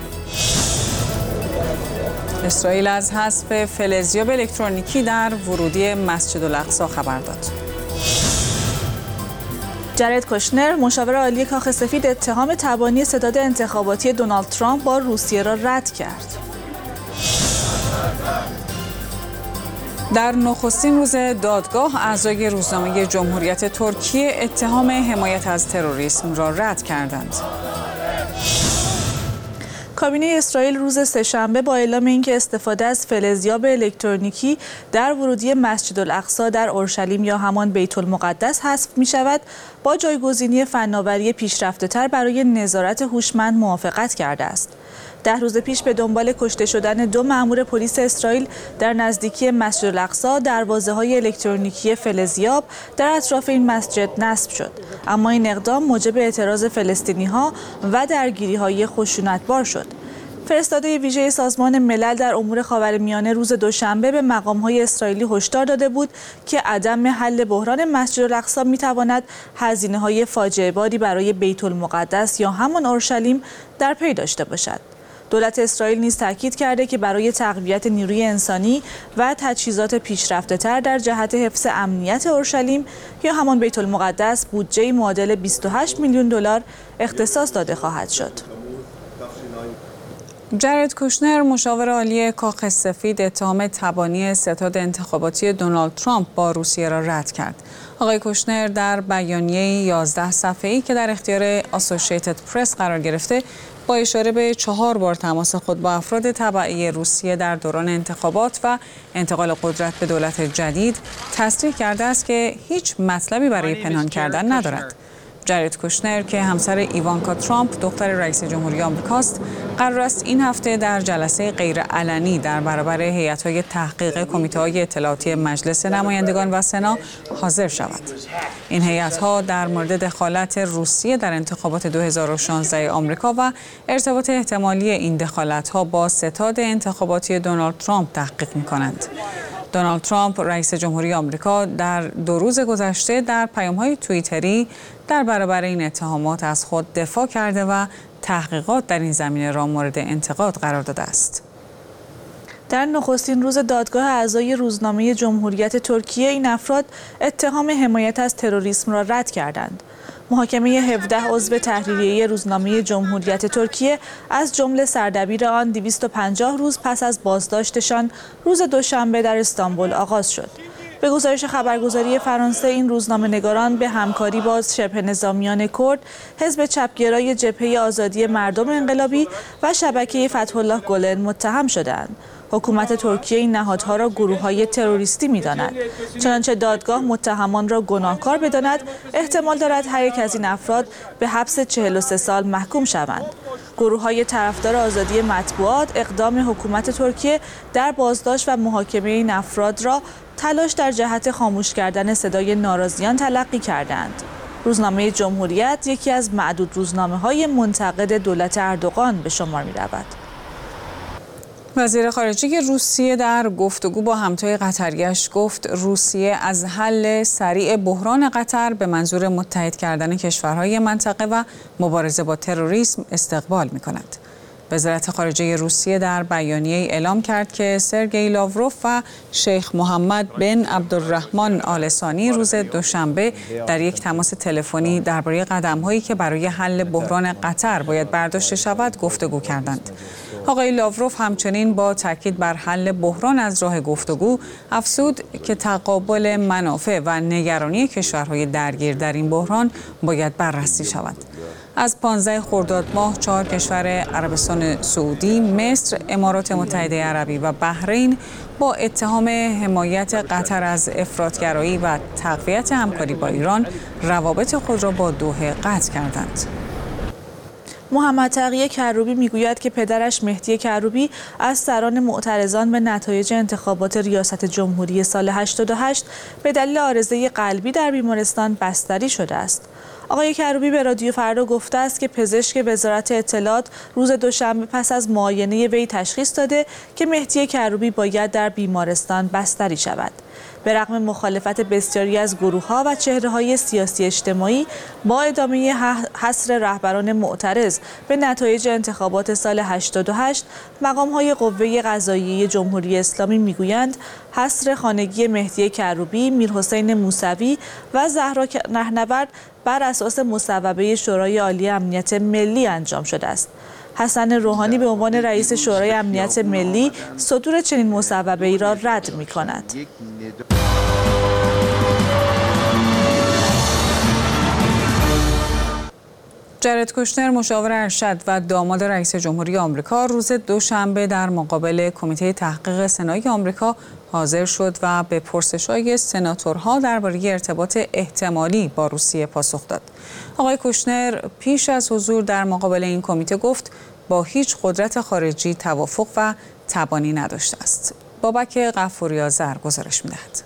اسرائیل از حذف فلزیاب الکترونیکی در ورودی مسجد الاقصی خبر داد. جرد کوشنر، مشاور عالی کاخ سفید، اتهام تبانی ستاد انتخاباتی دونالد ترامپ با روسیه را رد کرد. در نخستین روز دادگاه، اعضای روزنامه جمهوریت ترکیه اتهام حمایت از تروریسم را رد کردند. کابینه اسرائیل روز سه‌شنبه با اعلام اینکه استفاده از فلزیاب الکترونیکی در ورودی مسجد الاقصی در اورشلیم یا همان بیت المقدس حذف می شود، با جایگزینی فناوری پیشرفته‌تر برای نظارت هوشمند موافقت کرده است. 10 روز پیش به دنبال کشته شدن 2 مأمور پلیس اسرائیل در نزدیکی مسجد الاقصی، دروازه‌های الکترونیکی فلزیاب در اطراف این مسجد نصب شد، اما این اقدام موجب اعتراض فلسطینی‌ها و درگیری‌های خشونتبار شد. فرستاده ویژه سازمان ملل در امور خاورمیانه روز دوشنبه به مقام‌های اسرائیلی هشدار داده بود که عدم حل بحران مسجد الاقصی می‌تواند هزینه‌های فاجعه‌باری برای بیت المقدس یا همان اورشلیم در پی داشته باشد. دولت اسرائیل نیز تاکید کرده که برای تقویت نیروی انسانی و تجهیزات پیشرفته‌تر در جهت حفظ امنیت اورشلیم یا همان بیت المقدس بودجه معادل 28 میلیون دلار اختصاص داده خواهد شد. جرد کوشنر، مشاور عالی کاخ سفید، اتهام تبانی ستاد انتخاباتی دونالد ترامپ با روسیه را رد کرد. آقای کوشنر در بیانیه 11 صفحه‌ای که در اختیار آسوشیتد پرس قرار گرفته، با اشاره به 4 بار تماس خود با افراد تبعی روسیه در دوران انتخابات و انتقال قدرت به دولت جدید، تصریح کرده است که هیچ مطلبی برای پنهان کردن ندارد. جرد کوشنر که همسر ایوانکا ترامپ، دختر رئیس جمهوری آمریکاست، قرار است این هفته در جلسه غیرعلنی در برابر هیئت‌های تحقیق کمیته‌های اطلاعاتی مجلس نمایندگان و سنا حاضر شود. این هیئت‌ها در مورد دخالت روسیه در انتخابات 2016 آمریکا و ارتباط احتمالی این دخالت‌ها با ستاد انتخاباتی دونالد ترامپ تحقیق می‌کنند. دونالد ترامپ، رئیس جمهوری آمریکا، در 2 روز گذشته در پیام‌های توییتری در برابر این اتهامات از خود دفاع کرده و تحقیقات در این زمینه را مورد انتقاد قرار داده است. در نخستین روز دادگاه، اعضای روزنامه جمهوریت ترکیه این افراد اتهام حمایت از تروریسم را رد کردند. محاکمه 17 عضو تحریریه روزنامه جمهوریت ترکیه از جمله سردبیر آن 250 روز پس از بازداشتشان روز دوشنبه در استانبول آغاز شد. به گزارش خبرگزاری فرانسه، این روزنامه‌نگاران به همکاری با شبه نظامیان کرد، حزب چپگرای جبهه آزادی مردم انقلابی و شبکه فتح الله گلن متهم شدند. حکومت ترکیه این نهادها را گروه‌های تروریستی می‌داند. چنانچه دادگاه متهمان را گناهکار بداند، احتمال دارد هر یک از این افراد به حبس 43 سال محکوم شوند. گروه‌های طرفدار آزادی مطبوعات اقدام حکومت ترکیه در بازداشت و محاکمه این افراد را تلاش در جهت خاموش کردن صدای ناراضیان تلقی کردند. روزنامه جمهوریت یکی از معدود روزنامه‌های منتقد دولت اردوغان به شمار می‌رود. وزیر خارجه روسیه در گفتگو با همتای قطریش گفت روسیه از حل سریع بحران قطر به منظور متحد کردن کشورهای منطقه و مبارزه با تروریسم استقبال می‌کند. وزارت خارجه روسیه در بیانیه اعلام کرد که سرگئی لاوروف و شیخ محمد بن عبدالرحمن آل ثانی روز دوشنبه در یک تماس تلفنی درباره قدم‌هایی که برای حل بحران قطر باید برداشته شود گفتگو کردند. آقای لاوروف همچنین با تاکید بر حل بحران از راه گفتگو افزود که تقابل منافع و نگرانی کشورهای درگیر در این بحران باید بررسی شود. از 15 خرداد ماه 4 کشور عربستان سعودی، مصر، امارات متحده عربی و بحرین با اتهام حمایت قطر از افراطگرایی و تقویت همکاری با ایران روابط خود را با دوحه قطع کردند. محمد تقی کروبی میگوید که پدرش مهدی کروبی از سران معترضان به نتایج انتخابات ریاست جمهوری سال 88 به دلیل عارضه قلبی در بیمارستان بستری شده است. آقای کروبی به رادیو فردا گفته است که پزشک وزارت اطلاعات روز دوشنبه پس از معاینه وی تشخیص داده که مهدی کروبی باید در بیمارستان بستری شود. به رغم مخالفت بسیاری از گروه‌ها و چهره‌های سیاسی اجتماعی با ادامه حصر رهبران معترض به نتایج انتخابات سال 88، مقام‌های قوه قضاییه جمهوری اسلامی می‌گویند حصر خانگی مهدی کروبی، میرحسین موسوی و زهرا رهنورد بر اساس مصوبه شورای عالی امنیت ملی انجام شده است. حسن روحانی به عنوان رئیس شورای امنیت ملی صدور چنین مصوبه‌ای را رد می‌کند. جرد کوشنر مشاور ارشد و داماد رئیس جمهوری آمریکا روز دوشنبه در مقابل کمیته تحقیق سنای آمریکا حاضر شد و به پرسش‌های سناتورها درباره ارتباط احتمالی با روسیه پاسخ داد. آقای کوشنر پیش از حضور در مقابل این کمیته گفت با هیچ قدرت خارجی توافق و تبانی نداشته است. بابک غفوری آذر گزارش می‌دهد.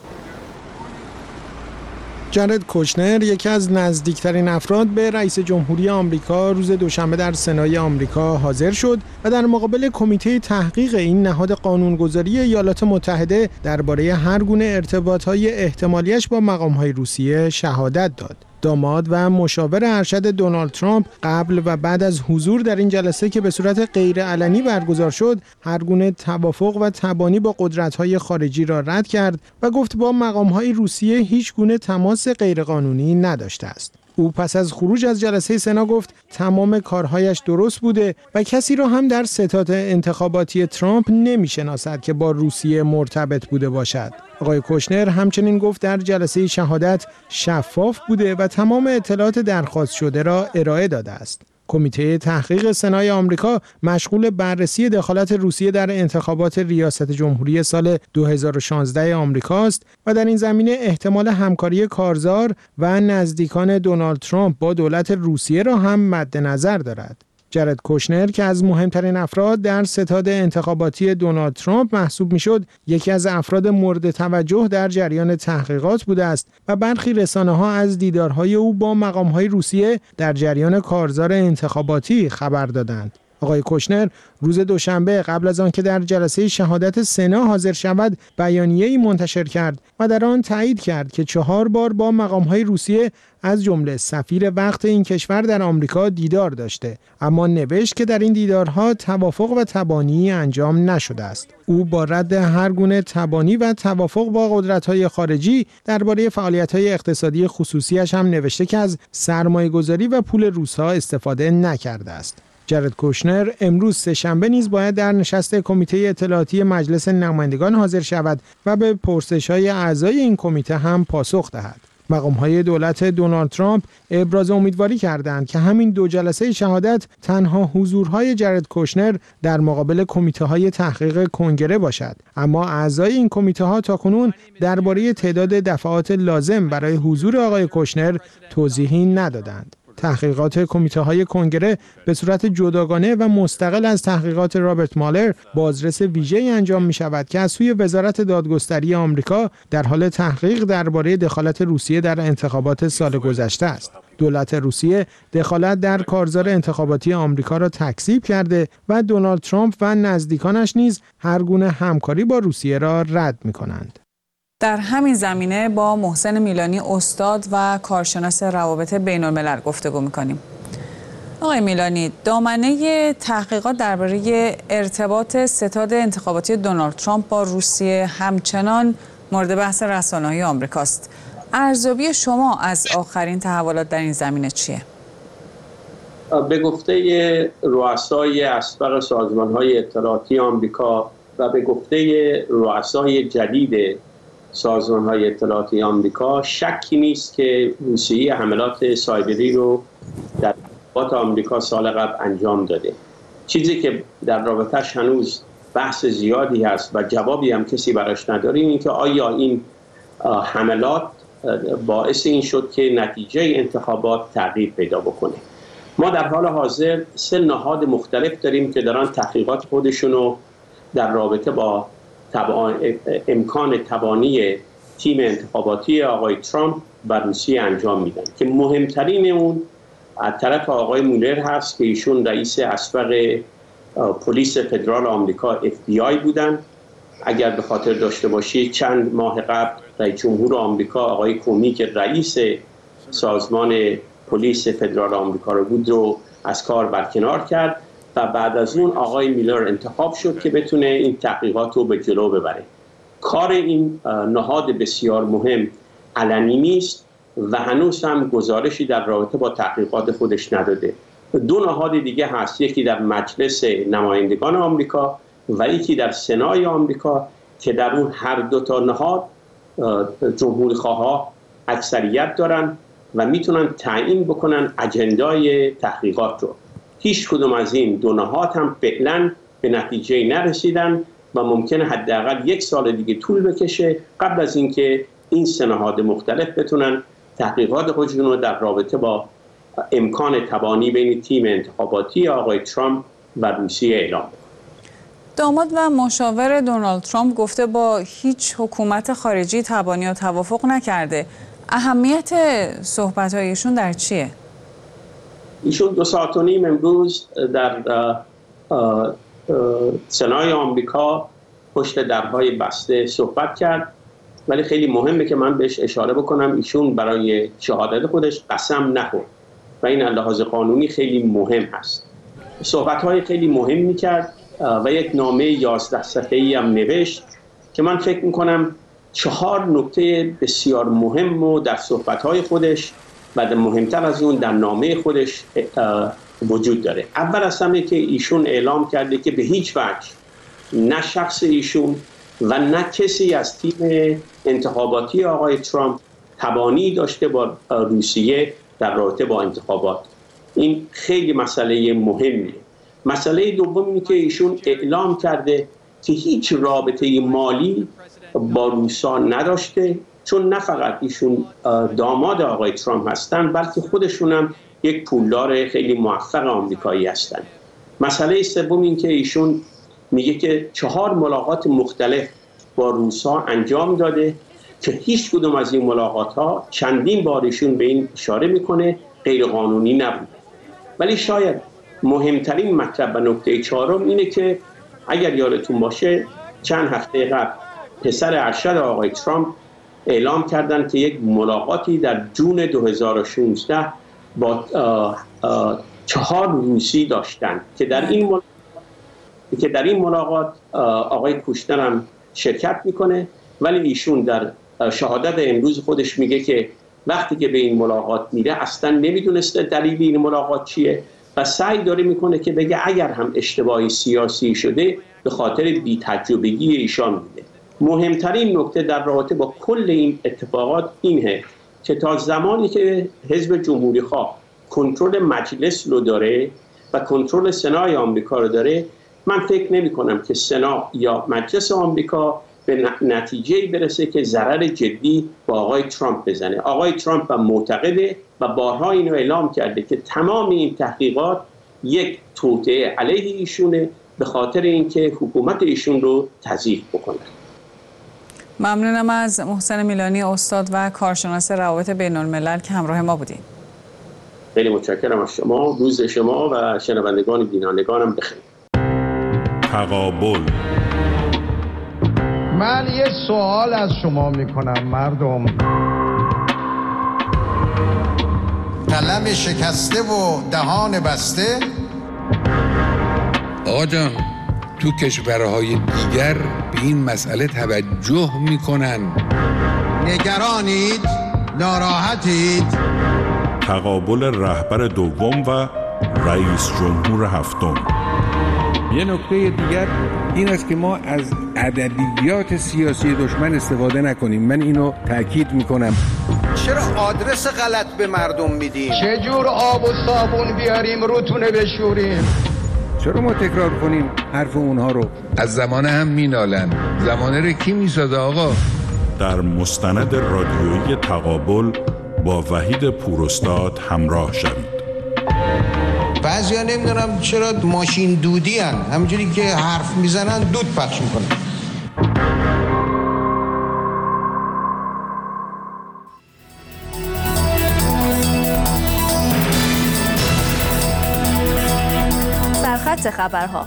جرد کوشنر یکی از نزدیکترین افراد به رئیس جمهوری آمریکا روز دوشنبه در سنای آمریکا حاضر شد و در مقابل کمیته تحقیق این نهاد قانونگذاری ایالات متحده درباره هر گونه ارتباط‌های احتمالیش با مقام‌های روسیه شهادت داد. داماد و مشاور ارشد دونالد ترامپ قبل و بعد از حضور در این جلسه که به صورت غیرعلنی برگزار شد، هر گونه توافق و تبانی با قدرت‌های خارجی را رد کرد و گفت با مقام‌های روسیه هیچ گونه تماس غیرقانونی نداشته است. او پس از خروج از جلسه سنا گفت تمام کارهایش درست بوده و کسی را هم در ستاد انتخاباتی ترامپ نمی‌شناسد که با روسیه مرتبط بوده باشد. آقای کوشنر همچنین گفت در جلسه شهادت شفاف بوده و تمام اطلاعات درخواست شده را ارائه داده است. کمیته تحقیق سنای آمریکا مشغول بررسی دخالت روسیه در انتخابات ریاست جمهوری سال 2016 آمریکاست و در این زمینه احتمال همکاری کارزار و نزدیکان دونالد ترامپ با دولت روسیه را هم مد نظر دارد. جرد کوشنر که از مهمترین افراد در ستاد انتخاباتی دونالد ترامپ محسوب میشد، یکی از افراد مورد توجه در جریان تحقیقات بوده است و برخی رسانه‌ها از دیدارهای او با مقام‌های روسیه در جریان کارزار انتخاباتی خبر دادند. آقای کوشنر روز دوشنبه قبل از آنکه در جلسه شهادت سنا حاضر شود بیانیه‌ای منتشر کرد و در آن تایید کرد که 4 بار با مقام‌های روسیه از جمله سفیر وقت این کشور در آمریکا دیدار داشته، اما نوشت که در این دیدارها توافق و تبانی انجام نشده است. او با رد هر گونه تبانی و توافق با قدرت‌های خارجی درباره فعالیت‌های اقتصادی خصوصیش هم نوشته که از سرمایه‌گذاری و پول روس‌ها استفاده نکرده است. جرد کوشنر امروز سه‌شنبه نیز باید در نشست کمیته اطلاعاتی مجلس نمایندگان حاضر شود و به پرسش‌های اعضای این کمیته هم پاسخ دهد. مقام‌های دولت دونالد ترامپ ابراز امیدواری کردند که همین 2 جلسه شهادت تنها حضورهای جرد کوشنر در مقابل کمیته‌های تحقیق کنگره باشد، اما اعضای این کمیته‌ها تاکنون درباره تعداد دفعات لازم برای حضور آقای کوشنر توضیحی ندادند. تحقیقات کمیته‌های کنگره به صورت جداگانه و مستقل از تحقیقات رابرت مالر بازرس ویژه‌ای انجام می‌شود که از سوی وزارت دادگستری آمریکا در حال تحقیق درباره دخالت روسیه در انتخابات سال گذشته است. دولت روسیه دخالت در کارزار انتخاباتی آمریکا را تکذیب کرده و دونالد ترامپ و نزدیکانش نیز هر گونه همکاری با روسیه را رد می‌کنند. در همین زمینه با محسن میلانی استاد و کارشناس روابط بین‌الملل گفتگو می‌کنیم. آقای میلانی، دامنه تحقیقات درباره ارتباط ستاد انتخاباتی دونالد ترامپ با روسیه همچنان مورد بحث رسانه‌های آمریکاست. ارزیابی شما از آخرین تحولات در این زمینه چیه؟ به گفته رؤسای اسبق سازمان‌های اطلاعاتی آمریکا و به گفته رؤسای جدید سازمان‌های اطلاعاتی آمریکا شکی نیست که روسیه حملات سایبری رو در انتخابات آمریکا سال قبل انجام داده. چیزی که در رابطه‌اش هنوز بحث زیادی هست و جوابی هم کسی براش نداره این که آیا این حملات باعث این شد که نتیجه انتخابات تغییر پیدا بکنه. ما در حال حاضر 3 نهاد مختلف داریم که دارن تحقیقات خودشونو در رابطه با امکان تبانی تیم انتخاباتی آقای ترامپ بر روسیه انجام میدن که مهمترین اون از طرف آقای مولر هست که ایشون رئیس اسبق پلیس فدرال آمریکا FBI بودن. اگر به خاطر داشته باشید چند ماه قبل رئیس جمهور آمریکا آقای کومی که رئیس سازمان پلیس فدرال آمریکا رو بود رو از کار برکنار کرد و بعد از اون آقای میلر انتخاب شد که بتونه این تحقیقات رو به جلو ببره. کار این نهاد بسیار مهم علنی نیست و هنوز هم گزارشی در رابطه با تحقیقات خودش نداده. 2 نهاد دیگه هست، یکی در مجلس نمایندگان آمریکا و یکی در سنای آمریکا که در اون هر 2 تا نهاد جمهوری‌خواها اکثریت دارن و میتونن تعیین بکنن اجندای تحقیقات رو. هیچ کدوم از این 2 نهاد هم فعلا به نتیجه نرسیدن و ممکنه حداقل 1 سال دیگه طول بکشه قبل از اینکه این 3 نهاد مختلف بتونن تحقیقات خودشون رو در رابطه با امکان تبانی بین تیم انتخاباتی آقای ترامپ و روسیه اعلام کنند. داماد و مشاور دونالد ترامپ گفته با هیچ حکومت خارجی تبانی یا توافق نکرده. اهمیت صحبت‌هایشون در چیه؟ ایشون 2 ساعت و نیم امروز در سنای آمریکا پشت درهای بسته صحبت کرد، ولی خیلی مهمه که من بهش اشاره بکنم ایشون برای شهادت خودش قسم نخورد و این لحاظ قانونی خیلی مهم هست. صحبت‌های خیلی مهمی کرد و یک نامه 11 صفحه‌ای هم نوشت که من فکر می‌کنم 4 نکته بسیار مهم رو در صحبت‌های خودش و مهمتر از اون در نامه خودش وجود داره. اول از همه که ایشون اعلام کرده که به هیچ وجه نه شخص ایشون و نه کسی از تیم انتخاباتی آقای ترامپ تبانی داشته با روسیه در رابطه با انتخابات. این خیلی مسئله مهمیه. مسئله دوم اینه که ایشون اعلام کرده که هیچ رابطه مالی با روسا نداشته، چون نه فقط ایشون داماد آقای ترامپ هستن بلکه خودشون هم یک پولدار خیلی موفق آمریکایی هستن. مسئله سوم این که ایشون میگه که 4 ملاقات مختلف با روسا انجام داده که هیچ کدوم از این ملاقات ها چندین بار ایشون به این اشاره میکنه غیر قانونی نبوده. ولی شاید مهمترین مطلب و نکته 4 اینه که اگر یادتون باشه چند هفته قبل پسر ارشد آقای ترامپ اعلام کردن که یک ملاقاتی در جون 2016 با 4 روسی داشتن که در این ملاقات آقای کوشنر هم شرکت میکنه، ولی ایشون در شهادت امروز خودش میگه که وقتی که به این ملاقات میره اصلا نمیدونسته دلیل این ملاقات چیه و سعی داره میکنه که بگه اگر هم اشتباهی سیاسی شده به خاطر بی‌تجربگی ایشان بوده. مهمترین نکته در رابطه با کل این اتفاقات اینه که تا زمانی که حزب جمهوری خواه کنترل مجلس رو داره و کنترل سنای آمریکا رو داره، من فکر نمی کنم که سنا یا مجلس آمریکا به نتیجه برسه که ضرر جدی با آقای ترامپ بزنه. آقای ترامپ هم معتقده و بارها اینو اعلام کرده که تمام این تحقیقات یک توطئه علیه ایشونه به خاطر اینکه حکومت ایشون رو تضعیف بکنه. ممنونم از محسن میلانی، استاد و کارشناس روابط بین الملل که همراه ما بودیم. خیلی متشکرم از شما. روز شما و شنوندگان بینندگانم بخیر. تقابل. من یه سوال از شما میکنم مردم. قلم شکسته و دهان بسته. آقا جان، تو کشورهای دیگر به این مسئله توجه میکنن. نگرانید؟ ناراحتید؟ تقابل رهبر دوم و رئیس جمهور هفتم. یه نکته دیگر این است که ما از ادبیات سیاسی دشمن استفاده نکنیم. من اینو تاکید میکنم. چرا آدرس غلط به مردم میدیم؟ چه جور آب و صابون بیاریم روتونه بشوریم؟ چرا ما تکرار کنیم حرف اونها رو؟ از زمانه هم مینالن. زمانه رو کی میسازه آقا؟ در مستند رادیویی تقابل با وحید پوراستاد همراه شوید. بعضیا نمیدونم چرا ماشین دودی هن، همینجوری که حرف میزنن دود پخش میکنن. سرخط خبرها.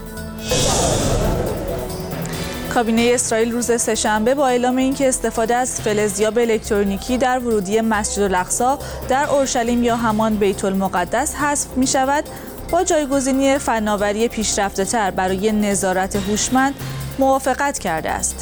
کابینه اسرائیل روز سه‌شنبه با اعلام اینکه استفاده از فلزیاب الکترونیکی در ورودی مسجد الاقصی در اورشلیم یا همان بیت المقدس حذف می شود، با جایگزینی فناوری پیشرفته‌تر برای نظارت هوشمند موافقت کرده است.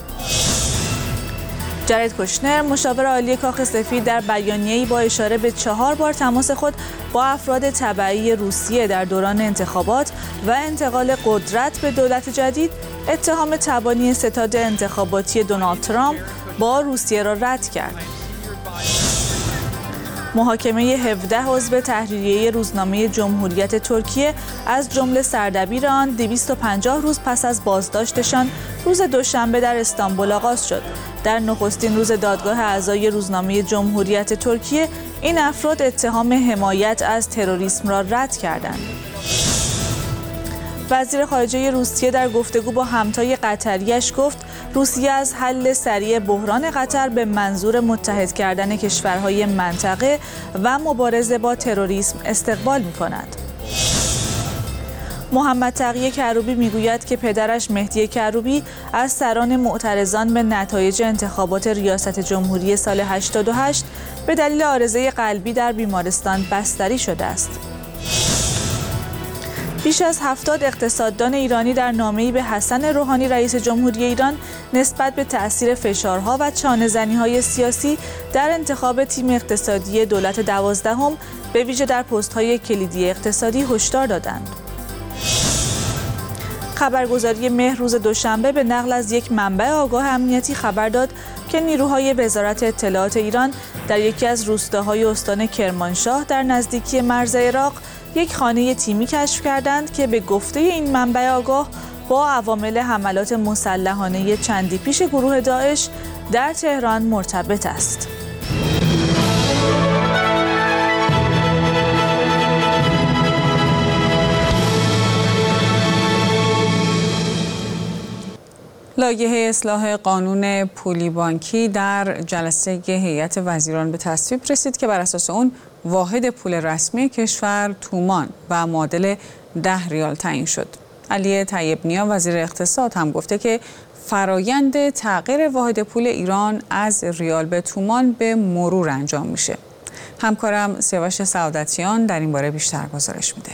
جارد کوشنر، مشاور عالی کاخ سفید، در بیانیه‌ای با اشاره به 4 بار تماس خود با افراد تبعی روسیه در دوران انتخابات و انتقال قدرت به دولت جدید، اتهام تبانی ستاد انتخاباتی دونالد ترامپ با روسیه را رد کرد. محاکمه 17 عضو تحریریه روزنامه جمهوریت ترکیه از جمله سردبیر آن 250 روز پس از بازداشتشان روز دوشنبه در استانبول آغاز شد. در نخستین روز دادگاه اعضای روزنامه جمهوریت ترکیه، این افراد اتهام حمایت از تروریسم را رد کردند. وزیر خارجه روسیه در گفتگو با همتای قطریش گفت روسیه از حل سریع بحران قطر به منظور متحد کردن کشورهای منطقه و مبارزه با تروریسم استقبال می‌کند. محمد تقی کروبی میگوید که پدرش مهدی کروبی از سران معترضان به نتایج انتخابات ریاست جمهوری سال 88 به دلیل عارضه قلبی در بیمارستان بستری شده است. بیش از 70 اقتصاددان ایرانی در نامه‌ای به حسن روحانی رئیس جمهوری ایران نسبت به تأثیر فشارها و چانه‌زنی‌های سیاسی در انتخاب تیم اقتصادی دولت 12 به ویژه در پست‌های کلیدی اقتصادی هشدار دادند. خبرگزاری مهر روز دوشنبه به نقل از یک منبع آگاه امنیتی خبر داد که نیروهای وزارت اطلاعات ایران در یکی از روستاهای استان کرمانشاه در نزدیکی مرز عراق یک خانه تیمی کشف کردند که به گفته این منبع آگاه با عوامل حملات مسلحانه چندی پیش گروه داعش در تهران مرتبط است. لایحه اصلاح قانون پولی بانکی در جلسه هیئت وزیران به تصویب رسید که بر اساس اون واحد پول رسمی کشور تومان و معادل 10 ریال تعیین شد. علی طیب نیا وزیر اقتصاد هم گفته که فرایند تغییر واحد پول ایران از ریال به تومان به مرور انجام میشه. همکارم سیاوش سعادتیان در این باره بیشتر گزارش میده.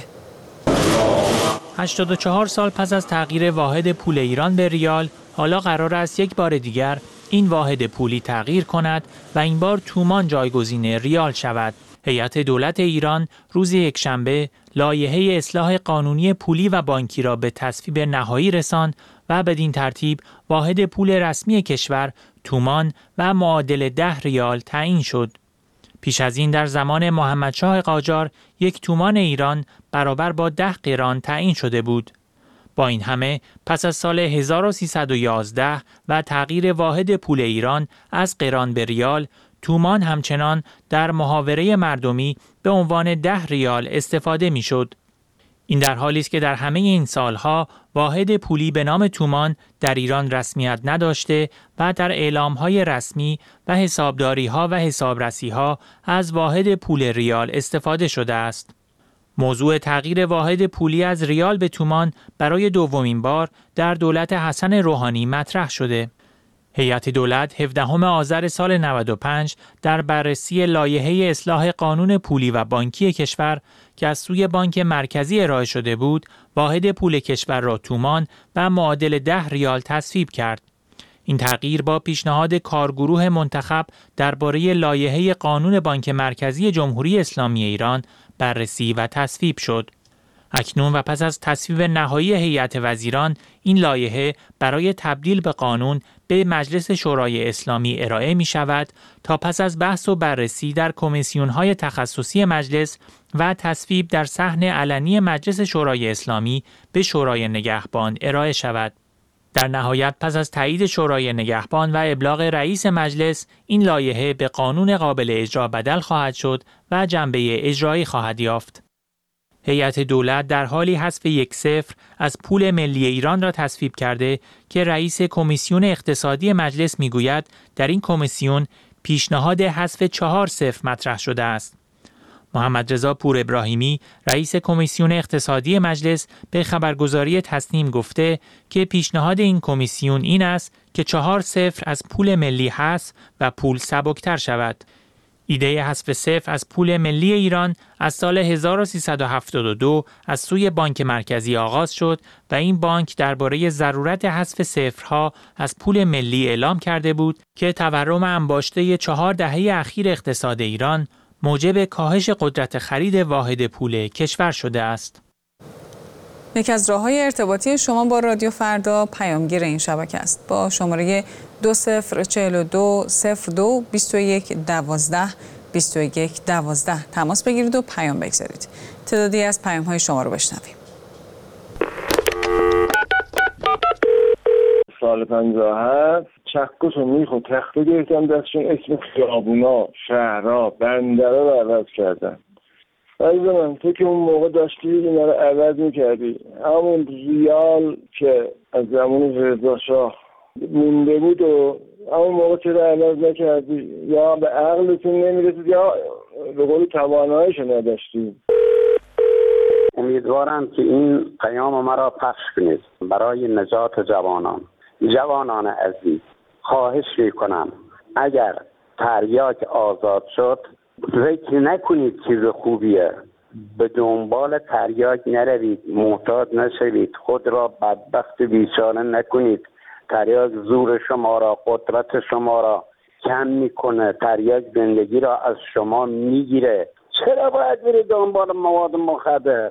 84 سال پس از تغییر واحد پول ایران به ریال، حالا قرار است یک بار دیگر این واحد پولی تغییر کند و این بار تومان جایگزین ریال شود. هیئت دولت ایران روز یکشنبه لایحه اصلاح قانونی پولی و بانکی را به تصویب نهایی رساند و بدین ترتیب واحد پول رسمی کشور تومان و معادل 10 ریال تعیین شد. پیش از این در زمان محمدشاه قاجار یک تومان ایران برابر با 10 قران تعیین شده بود. با این همه پس از سال 1311 و تغییر واحد پول ایران از قران به ریال، تومان همچنان در محاوره مردمی به عنوان 10 ریال استفاده می شد. این در حالی است که در همه این سالها واحد پولی به نام تومان در ایران رسمیت نداشته و در اعلام‌های رسمی و حسابداری‌ها و حسابرسی‌ها از واحد پول ریال استفاده شده است. موضوع تغییر واحد پولی از ریال به تومان برای دومین بار در دولت حسن روحانی مطرح شده. هیئت دولت 17 آذر سال 95 در بررسی لایحه اصلاح قانون پولی و بانکی کشور که از سوی بانک مرکزی ارائه شده بود، واحد پول کشور را تومان و معادل 10 ریال تصویب کرد. این تغییر با پیشنهاد کارگروه منتخب درباره لایحه قانون بانک مرکزی جمهوری اسلامی ایران بررسی و تصویب شد. اکنون و پس از تصویب نهایی هیئت وزیران، این لایحه برای تبدیل به قانون به مجلس شورای اسلامی ارائه می شود تا پس از بحث و بررسی در کمیسیون‌های تخصصی مجلس و تصویب در صحن علنی مجلس شورای اسلامی به شورای نگهبان ارائه شود. در نهایت پس از تایید شورای نگهبان و ابلاغ رئیس مجلس، این لایحه به قانون قابل اجرا بدل خواهد شد و جنبه اجرایی خواهد یافت. هیئت دولت در حالی حذف 1-0 از پول ملی ایران را تصویب کرده که رئیس کمیسیون اقتصادی مجلس میگوید در این کمیسیون پیشنهاد حذف 4-0 مطرح شده است. محمد رضا پور ابراهیمی رئیس کمیسیون اقتصادی مجلس به خبرگزاری تصنیم گفته که پیشنهاد این کمیسیون این است که 4-0 از پول ملی حذف و پول سبکتر شود. ایده حذف 0 از پول ملی ایران از سال 1372 از سوی بانک مرکزی آغاز شد و این بانک درباره ضرورت حذف صفرها از پول ملی اعلام کرده بود که تورم انباشته 4 دهه اخیر اقتصاد ایران موجب کاهش قدرت خرید واحد پول کشور شده است. یکی از راه‌های ارتباطی شما با رادیو فردا پیامگیر این شبکه است. با شماره 2042 02 21 12 21 12 تماس بگیرید و پیام بگذارید. تعدادی از پیام‌های شما رو بشنویم. سال 57 چکش و میخ و تخته گرفتم دستشون، اسم خیابونا، شهرها، بندرها رو عوض کردن. عزیز من تو که اون موقع داشتی اینا رو عوض میکردی، همون ریال که از زمان رضا شاه مونده بود و همون موقع چرا عوض نکردی؟ یا به عقلتون نمیرسید یا به قول تواناییشو نداشتی؟ امیدوارم که این پیام مرا پخش کنید برای نجات جوانان عزیز. خواهش میکنم اگر تریاک آزاد شد فکر نکنید چیز خوبیه، به دنبال تریاک نروید، محتاج نشوید، خود را بدبخت بیچاره نکنید. تریاک زور شما را، قدرت شما را کم میکنه، تریاک زندگی را از شما میگیره. چرا باید بری دنبال مواد مخدر؟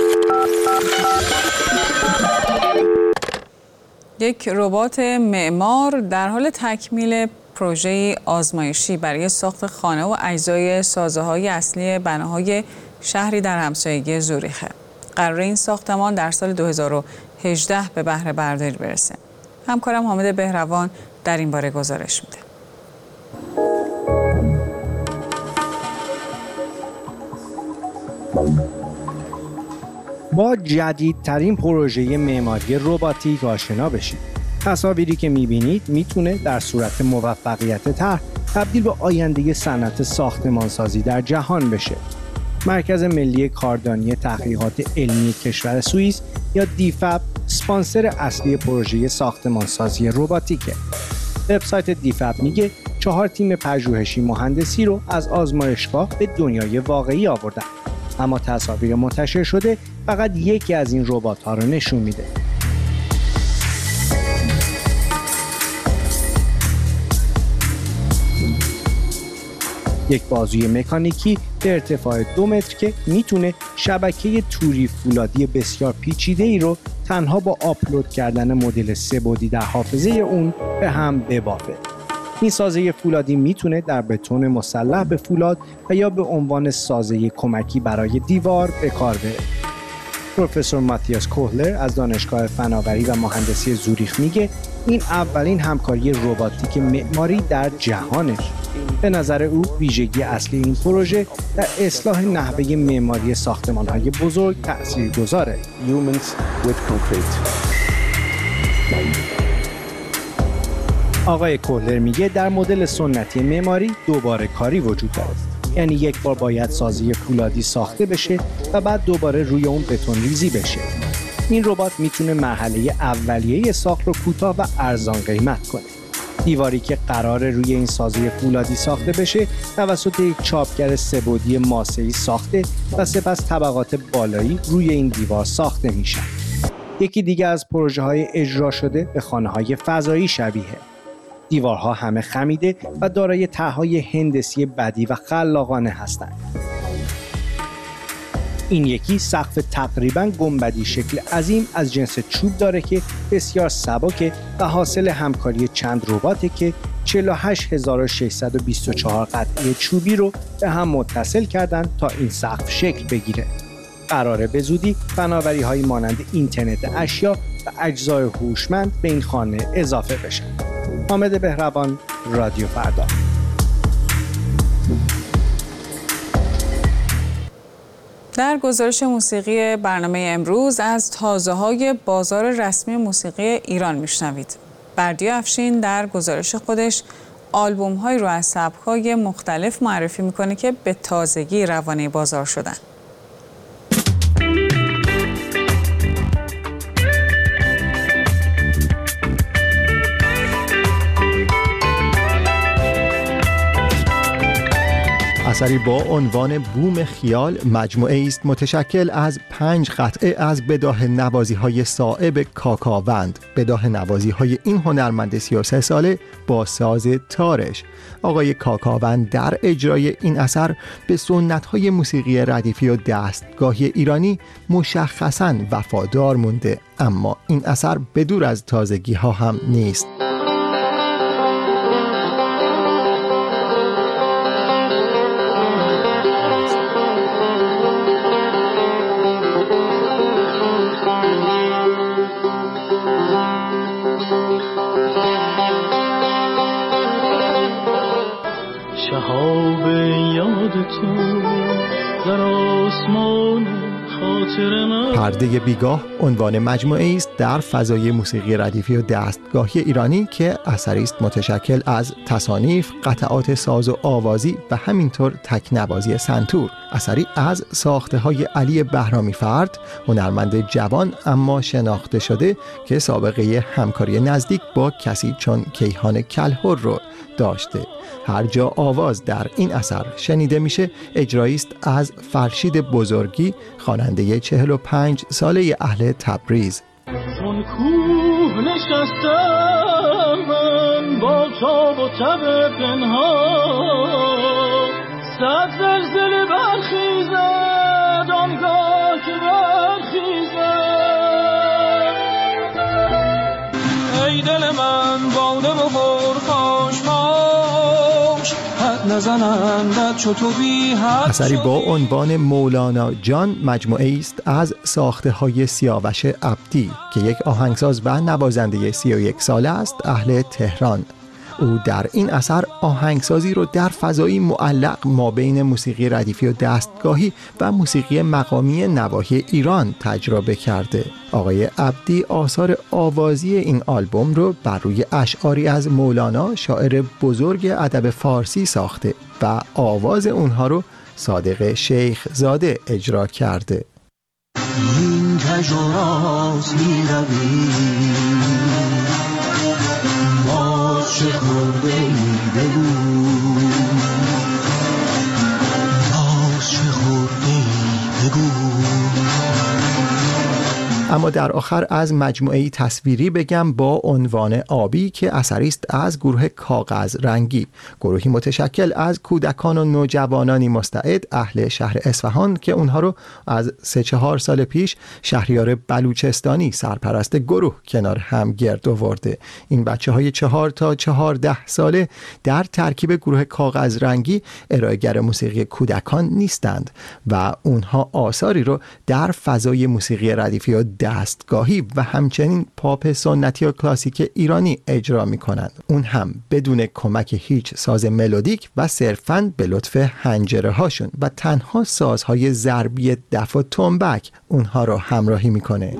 یک ربات معمار در حال تکمیل پروژه آزمایشی برای ساخت خانه و اجزای سازه‌های اصلی بناهای شهری در همسایگی زوریخه. قرار این ساختمان در سال 2018 به بهره برداری برسه. همکارم حامد بهروان در این باره گزارش میده. با جدیدترین پروژه معماری رباتیک آشنا بشید. تصاویری که می‌بینید میتونه در صورت موفقیت طرح تبدیل به آینده صنعت ساختمانسازی در جهان بشه. مرکز ملی کاردانی تحقیقات علمی کشور سوئیس یا دیفاب اسپانسر اصلی پروژه ساختمانسازی رباتیکه. وبسایت دیفاب میگه 4 تیم پژوهشی مهندسی رو از آزمایشگاه به دنیای واقعی آوردن. اما تصاویر منتشر شده فقط یکی از این ربات‌ها رو نشون میده. یک بازوی مکانیکی به ارتفاع 2 متر که میتونه شبکه توری فولادی بسیار پیچیده‌ای رو تنها با آپلود کردن مدل 3 بعدی در حافظه اون به هم ببافه. این سازه فولادی میتونه در بتون مسلح به فولاد و یا به عنوان سازه کمکی برای دیوار به کار بره. پروفسور ماتیاس کوهلر از دانشگاه فناوری و مهندسی زوریخ میگه این اولین همکاری رباتیک معماری در جهانه. به نظر او ویژگی اصلی این پروژه در اصلاح نحوه معماری ساختمان‌های بزرگ تأثیرگذاره. آقای کوهلر میگه در مدل سنتی معماری دوباره کاری وجود داره. یعنی یک بار باید سازه فولادی ساخته بشه و بعد دوباره روی اون بتون ریزی بشه. این ربات میتونه مرحله اولیه ساخت رو کوتاه و ارزان قیمت کنه. دیواری که قراره روی این سازه فولادی ساخته بشه توسط یک چاپگر 3 بعدی ماسه‌ای ساخته و سپس طبقات بالایی روی این دیوار ساخته میشن. یکی دیگه از پروژه‌های اجرا شده به خانه‌های فضایی شبیه. دیوارها همه خمیده و دارای طرح‌های هندسی بدیع و خلاقانه هستند. این یکی سقف تقریباً گنبدی شکل عظیم از جنس چوب داره که بسیار سبکه و حاصل همکاری چند رباته که 48624 قطعه چوبی رو به هم متصل کردن تا این سقف شکل بگیره. قراره به زودی فناوری‌های مانند اینترنت اشیا و اجزای هوشمند به این خانه اضافه بشن. حامد بهروان، رادیو فردا. در گزارش موسیقی برنامه امروز از تازه‌های بازار رسمی موسیقی ایران میشنوید. بردیا افشین در گزارش خودش آلبوم‌های رو از سبک‌های مختلف معرفی میکنه که به تازگی روانه بازار شدن. اثری با عنوان بوم خیال مجموعه است متشکل از 5 قطعه از بداهه نوازی‌های صائب کاکاوند. بداهه نوازی‌های این هنرمند 33 ساله با ساز تارش. آقای کاکاوند در اجرای این اثر به سنت‌های موسیقی ردیفی و دستگاهی ایرانی مشخصاً وفادار مونده، اما این اثر بدور از تازگی‌ها هم نیست. پرده بیگاه عنوان مجموعه است در فضای موسیقی ردیفی و دستگاهی ایرانی که اثری است متشکل از تصانیف، قطعات ساز و آوازی و همینطور تکنوازی سنتور. اثری از ساخته‌های علی بهرامی فرد، هنرمند جوان اما شناخته شده که سابقه همکاری نزدیک با کسی چون کیهان کلهر رو داشته. هر جا آواز در این اثر شنیده میشه اجرایی است از فرشید بزرگی، خواننده 45 ساله اهل تبریز. چون کوه نشستم من با تاب و تب پنهان، صد زلزله برخیزد آنگاه که برخیزد. ای دل من باده بخور خوش خوش، حد نزنندت چو تو بی حد. اثری با عنوان مولانا جان مجموعه است از ساخته های سیاوش عبدی که یک آهنگساز و نوازنده 31 ساله است اهل تهران. او در این اثر آهنگسازی رو در فضایی معلق مابین موسیقی ردیفی و دستگاهی و موسیقی مقامی نواحی ایران تجربه کرده. آقای عبدی آثار آوازی این آلبوم رو بر روی اشعاری از مولانا، شاعر بزرگ ادب فارسی ساخته و آواز اونها رو صادق شیخ زاده اجرا کرده. این تجارات می روی چه خورده ای بگو، باز چه خورده ای بگو. اما در آخر از مجموعه تصویری بگم با عنوان آبی که اثری است از گروه کاغذ رنگی، گروهی متشکل از کودکان و نوجوانانی مستعد اهل شهر اصفهان که اونها رو از 3-4 سال پیش شهریار بلوچستانی سرپرست گروه کنار هم گرد آورده. این بچه‌های 4 تا 14 ساله در ترکیب گروه کاغذ رنگی ارائه‌گر موسیقی کودکان نیستند و اونها آثاری رو در فضای موسیقی ردیفی و دستگاهی و همچنین پاپ سنتی و کلاسیک ایرانی اجرا می کنند. اون هم بدون کمک هیچ ساز ملودیک و صرفاً به لطف حنجره هاشون و تنها سازهای ضربی دف و تنبک اونها رو همراهی می کنه.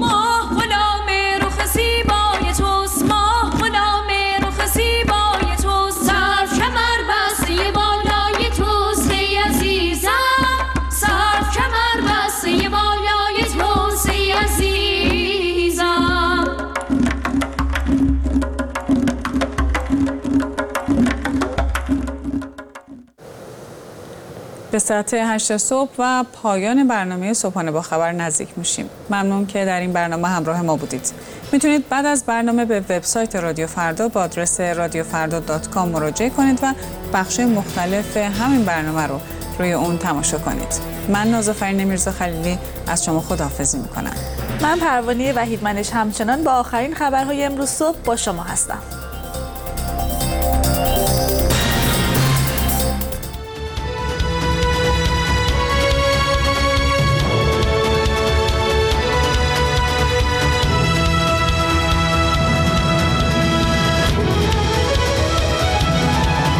به ساعت 8 صبح و پایان برنامه صبحانه با خبر نزدیک میشیم. ممنون که در این برنامه همراه ما بودید. میتونید بعد از برنامه به وبسایت رادیو فردا با آدرس radiofarda.com مراجعه کنید و بخش مختلف همین برنامه رو روی اون تماشا کنید. من نازافرین میرزا خلیلی از شما خداحافظی میکنم. من پروانه وحیدمنش همچنان با آخرین خبرهای امروز صبح با شما هستم.